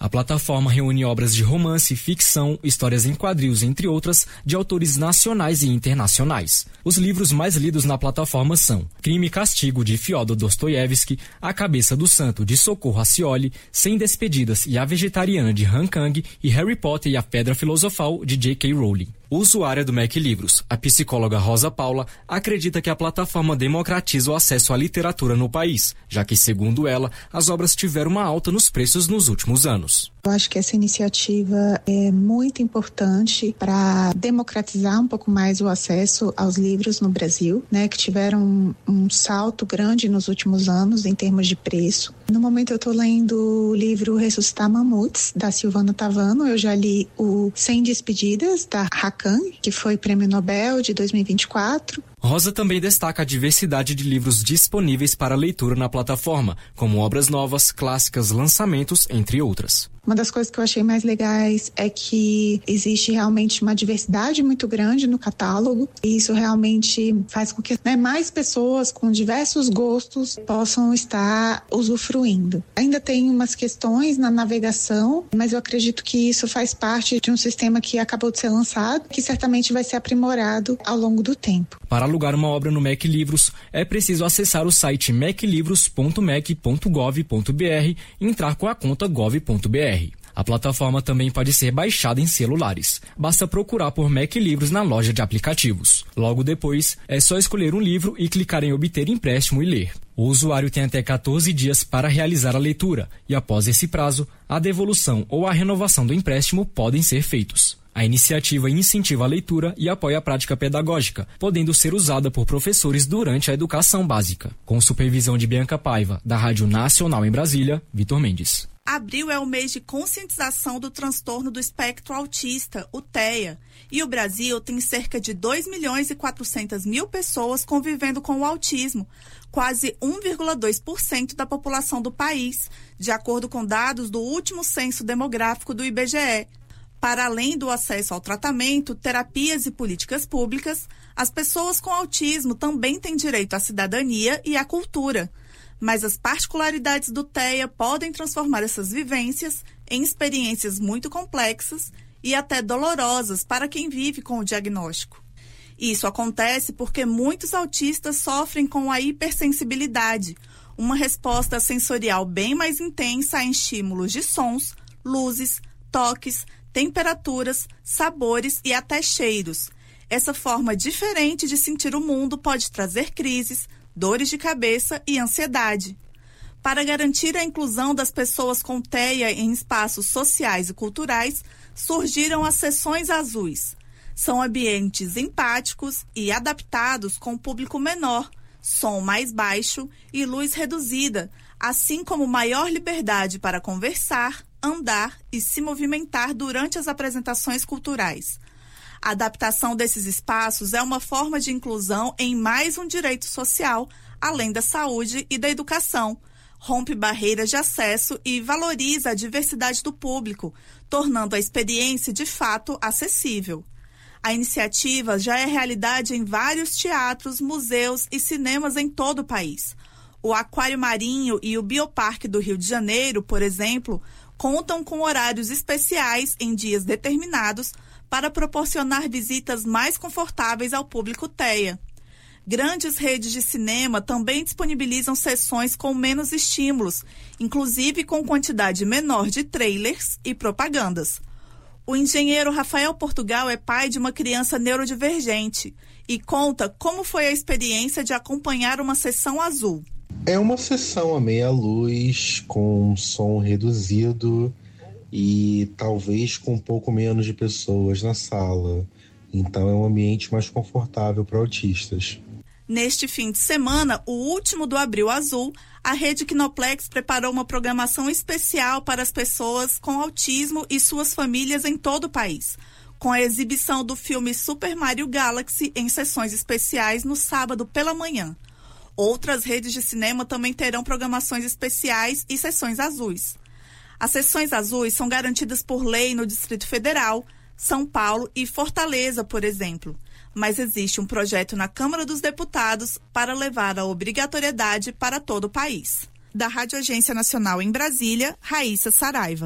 A plataforma reúne obras de romance, ficção, histórias em quadrinhos, entre outras, de autores nacionais e internacionais. Os livros mais lidos na plataforma são Crime e Castigo, de Fyodor Dostoiévski, A Cabeça do Santo, de Socorro Acioli, Sem Despedidas e A Vegetariana, de Han Kang, e Harry Potter e a Pedra Filosofal, de J K Rowling. Usuária do Mac Livros, a psicóloga Rosa Paula acredita que a plataforma democratiza o acesso à literatura no país, já que, segundo ela, as obras tiveram uma alta nos preços nos últimos anos. Eu acho que essa iniciativa é muito importante para democratizar um pouco mais o acesso aos livros no Brasil, né, que tiveram um, um salto grande nos últimos anos em termos de preço. No momento eu estou lendo o livro Ressuscitar Mamutes, da Silvana Tavano. Eu já li o Sem Despedidas, da Hakan, que foi Prêmio Nobel de dois mil e vinte e quatro. Rosa também destaca a diversidade de livros disponíveis para leitura na plataforma, como obras novas, clássicas, lançamentos, entre outras. Uma das coisas que eu achei mais legais é que existe realmente uma diversidade muito grande no catálogo, e isso realmente faz com que, né, mais pessoas com diversos gostos possam estar usufruindo. Ainda tem umas questões na navegação, mas eu acredito que isso faz parte de um sistema que acabou de ser lançado, que certamente vai ser aprimorado ao longo do tempo. Para alugar uma obra no Mac Livros, é preciso acessar o site mac livros ponto mac ponto gov ponto br e entrar com a conta gov ponto br. A plataforma também pode ser baixada em celulares. Basta procurar por Mac Livros na loja de aplicativos. Logo depois, é só escolher um livro e clicar em obter empréstimo e ler. O usuário tem até quatorze dias para realizar a leitura e, após esse prazo, a devolução ou a renovação do empréstimo podem ser feitos. A iniciativa incentiva a leitura e apoia a prática pedagógica, podendo ser usada por professores durante a educação básica. Com supervisão de Bianca Paiva, da Rádio Nacional em Brasília, Vitor Mendes. Abril é o mês de conscientização do transtorno do espectro autista, o TEA, e o Brasil tem cerca de dois milhões e quatrocentas mil pessoas convivendo com o autismo, quase um vírgula dois por cento da população do país, de acordo com dados do último censo demográfico do I B G E. Para além do acesso ao tratamento, terapias e políticas públicas, as pessoas com autismo também têm direito à cidadania e à cultura. Mas as particularidades do TEA podem transformar essas vivências em experiências muito complexas e até dolorosas para quem vive com o diagnóstico. Isso acontece porque muitos autistas sofrem com a hipersensibilidade, uma resposta sensorial bem mais intensa a estímulos de sons, luzes, toques, temperaturas, sabores e até cheiros. Essa forma diferente de sentir o mundo pode trazer crises, dores de cabeça e ansiedade. Para garantir a inclusão das pessoas com TEA em espaços sociais e culturais, surgiram as sessões azuis. São ambientes empáticos e adaptados com público menor, som mais baixo e luz reduzida, assim como maior liberdade para conversar, andar e se movimentar durante as apresentações culturais. A adaptação desses espaços é uma forma de inclusão em mais um direito social, além da saúde e da educação. Rompe barreiras de acesso e valoriza a diversidade do público, tornando a experiência de fato acessível. A iniciativa já é realidade em vários teatros, museus e cinemas em todo o país. O Aquário Marinho e o Bioparque do Rio de Janeiro, por exemplo, contam com horários especiais em dias determinados para proporcionar visitas mais confortáveis ao público TEA. Grandes redes de cinema também disponibilizam sessões com menos estímulos, inclusive com quantidade menor de trailers e propagandas. O engenheiro Rafael Portugal é pai de uma criança neurodivergente e conta como foi a experiência de acompanhar uma sessão azul. É uma sessão a meia luz, com som reduzido e talvez com um pouco menos de pessoas na sala. Então é um ambiente mais confortável para autistas. Neste fim de semana, o último do Abril Azul, a Rede Kinoplex preparou uma programação especial para as pessoas com autismo e suas famílias em todo o país, com a exibição do filme Super Mario Galaxy em sessões especiais no sábado pela manhã. Outras redes de cinema também terão programações especiais e sessões azuis. As sessões azuis são garantidas por lei no Distrito Federal, São Paulo e Fortaleza, por exemplo. Mas existe um projeto na Câmara dos Deputados para levar a obrigatoriedade para todo o país. Da Rádio Agência Nacional em Brasília, Raíssa Saraiva.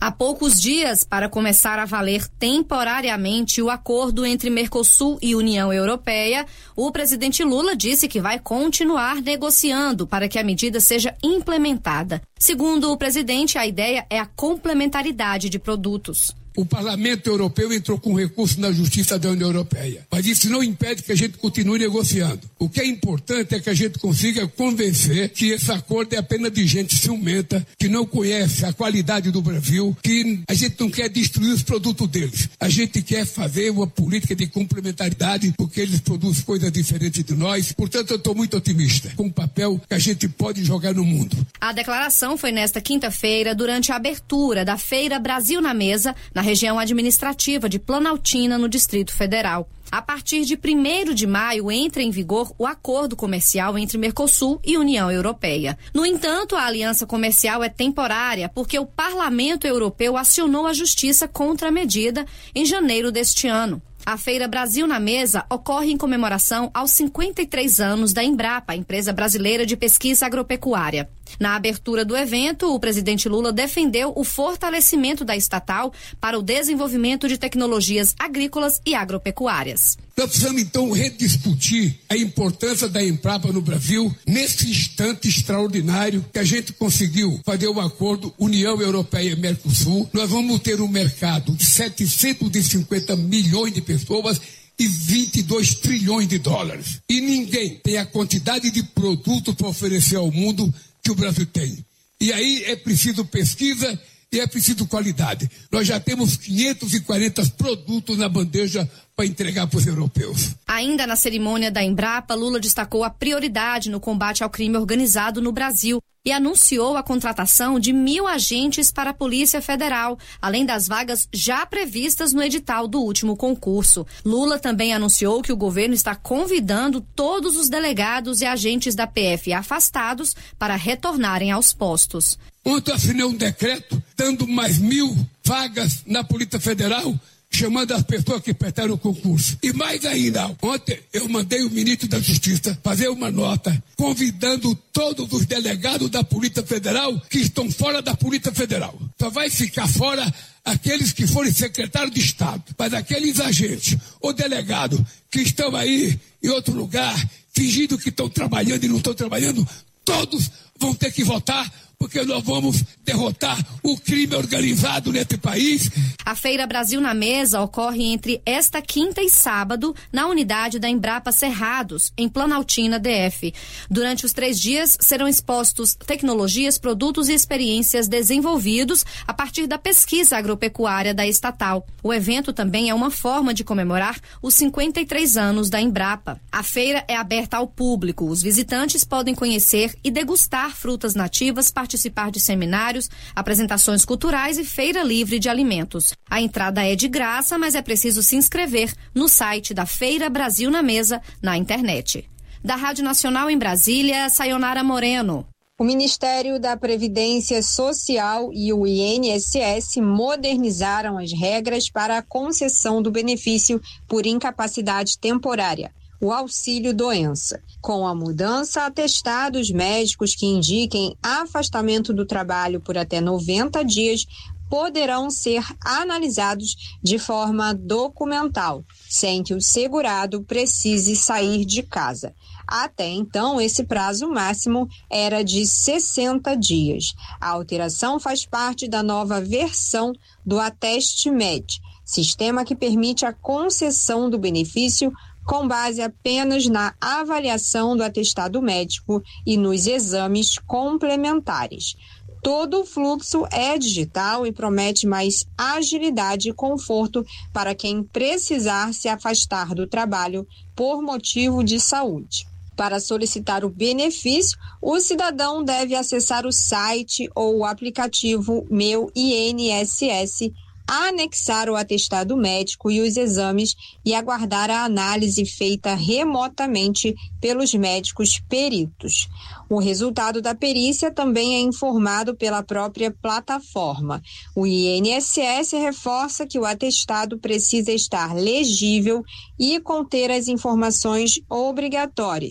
Há poucos dias para começar a valer temporariamente o acordo entre Mercosul e União Europeia, o presidente Lula disse que vai continuar negociando para que a medida seja implementada. Segundo o presidente, a ideia é a complementaridade de produtos. O Parlamento Europeu entrou com recurso na Justiça da União Europeia, mas isso não impede que a gente continue negociando. O que é importante é que a gente consiga convencer que esse acordo é apenas de gente ciumenta, que não conhece a qualidade do Brasil, que a gente não quer destruir os produtos deles. A gente quer fazer uma política de complementaridade, porque eles produzem coisas diferentes de nós. Portanto, eu estou muito otimista com o papel que a gente pode jogar no mundo. A declaração foi nesta quinta-feira, durante a abertura da Feira Brasil na Mesa, na região administrativa de Planaltina, no Distrito Federal. A partir de primeiro de maio entra em vigor o acordo comercial entre Mercosul e União Europeia. No entanto, a aliança comercial é temporária porque o Parlamento Europeu acionou a justiça contra a medida em janeiro deste ano. A Feira Brasil na Mesa ocorre em comemoração aos cinquenta e três anos da Embrapa, a empresa brasileira de pesquisa agropecuária. Na abertura do evento, o presidente Lula defendeu o fortalecimento da estatal para o desenvolvimento de tecnologias agrícolas e agropecuárias. Nós precisamos, então, rediscutir a importância da Embrapa no Brasil nesse instante extraordinário que a gente conseguiu fazer o acordo União Europeia e Mercosul. Nós vamos ter um mercado de setecentos e cinquenta milhões de pessoas e vinte e dois trilhões de dólares. E ninguém tem a quantidade de produtos para oferecer ao mundo que o Brasil tem. E aí é preciso pesquisa e é preciso qualidade. Nós já temos quinhentos e quarenta produtos na bandeja para entregar para os europeus. Ainda na cerimônia da Embrapa, Lula destacou a prioridade no combate ao crime organizado no Brasil e anunciou a contratação de mil agentes para a Polícia Federal, além das vagas já previstas no edital do último concurso. Lula também anunciou que o governo está convidando todos os delegados e agentes da P F afastados para retornarem aos postos. Ontem eu assinei um decreto dando mais mil vagas na Polícia Federal, chamando as pessoas que prestaram o concurso. E mais ainda, ontem eu mandei o ministro da Justiça fazer uma nota convidando todos os delegados da Polícia Federal que estão fora da Polícia Federal. Só vai ficar fora aqueles que forem secretários de Estado, mas aqueles agentes ou delegados que estão aí em outro lugar, fingindo que estão trabalhando e não estão trabalhando, todos vão ter que votar, porque nós vamos derrotar o crime organizado nesse país. A Feira Brasil na Mesa ocorre entre esta quinta e sábado na unidade da Embrapa Cerrados, em Planaltina, D F. Durante os três dias serão expostos tecnologias, produtos e experiências desenvolvidos a partir da pesquisa agropecuária da estatal. O evento também é uma forma de comemorar os cinquenta e três anos da Embrapa. A feira é aberta ao público. Os visitantes podem conhecer e degustar frutas nativas, participar de seminários, apresentações culturais e feira livre de alimentos. A entrada é de graça, mas é preciso se inscrever no site da Feira Brasil na Mesa, na internet. Da Rádio Nacional em Brasília, Sayonara Moreno. O Ministério da Previdência Social e o I N S S modernizaram as regras para a concessão do benefício por incapacidade temporária, o auxílio-doença. Com a mudança, atestados médicos que indiquem afastamento do trabalho por até noventa dias poderão ser analisados de forma documental, sem que o segurado precise sair de casa. Até então, esse prazo máximo era de sessenta dias. A alteração faz parte da nova versão do AtesteMed, sistema que permite a concessão do benefício com base apenas na avaliação do atestado médico e nos exames complementares. Todo o fluxo é digital e promete mais agilidade e conforto para quem precisar se afastar do trabalho por motivo de saúde. Para solicitar o benefício, o cidadão deve acessar o site ou o aplicativo Meu I N S S, anexar o atestado médico e os exames e aguardar a análise feita remotamente pelos médicos peritos. O resultado da perícia também é informado pela própria plataforma. O I N S S reforça que o atestado precisa estar legível e conter as informações obrigatórias,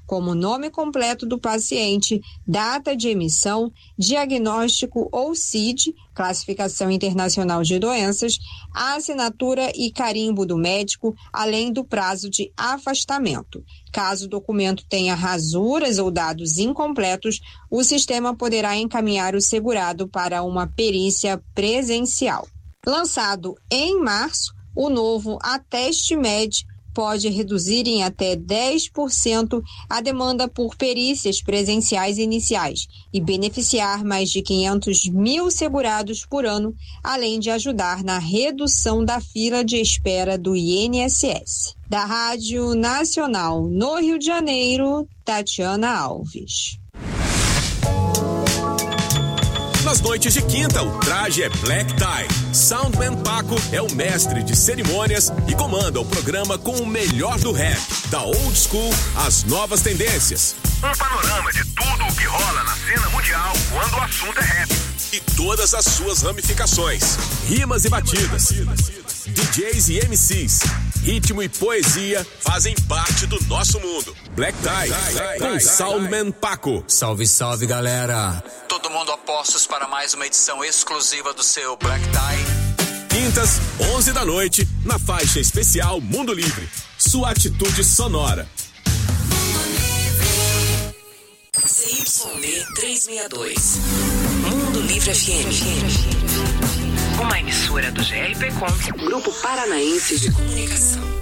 como nome completo do paciente, data de emissão, diagnóstico ou C I D, Classificação Internacional de Doenças, a assinatura e carimbo do médico, além do prazo de afastamento. Caso o documento tenha rasuras ou dados incompletos, o sistema poderá encaminhar o segurado para uma perícia presencial. Lançado em março, o novo Ateste Med pode reduzir em até dez por cento a demanda por perícias presenciais iniciais e beneficiar mais de quinhentos mil segurados por ano, além de ajudar na redução da fila de espera do I N S S. Da Rádio Nacional no Rio de Janeiro, Tatiana Alves. Nas noites de quinta, o traje é black tie. Soundman Paco é o mestre de cerimônias e comanda o programa com o melhor do rap, da old school às novas tendências. Um panorama de tudo o que rola na cena mundial quando o assunto é rap. E todas as suas ramificações, rimas e batidas. D Js e M Cs, ritmo e poesia fazem parte do nosso mundo. Black Tie, com Soundman Paco. Salve, salve, galera. Todo mundo a postos para mais uma edição exclusiva do seu Black Tie. Quintas, onze da noite, na faixa especial Mundo Livre. Sua atitude sonora. C Y D trezentos e sessenta e dois. Mundo Livre F M. Uma emissora do G R P Com, Grupo Paranaense de Comunicação.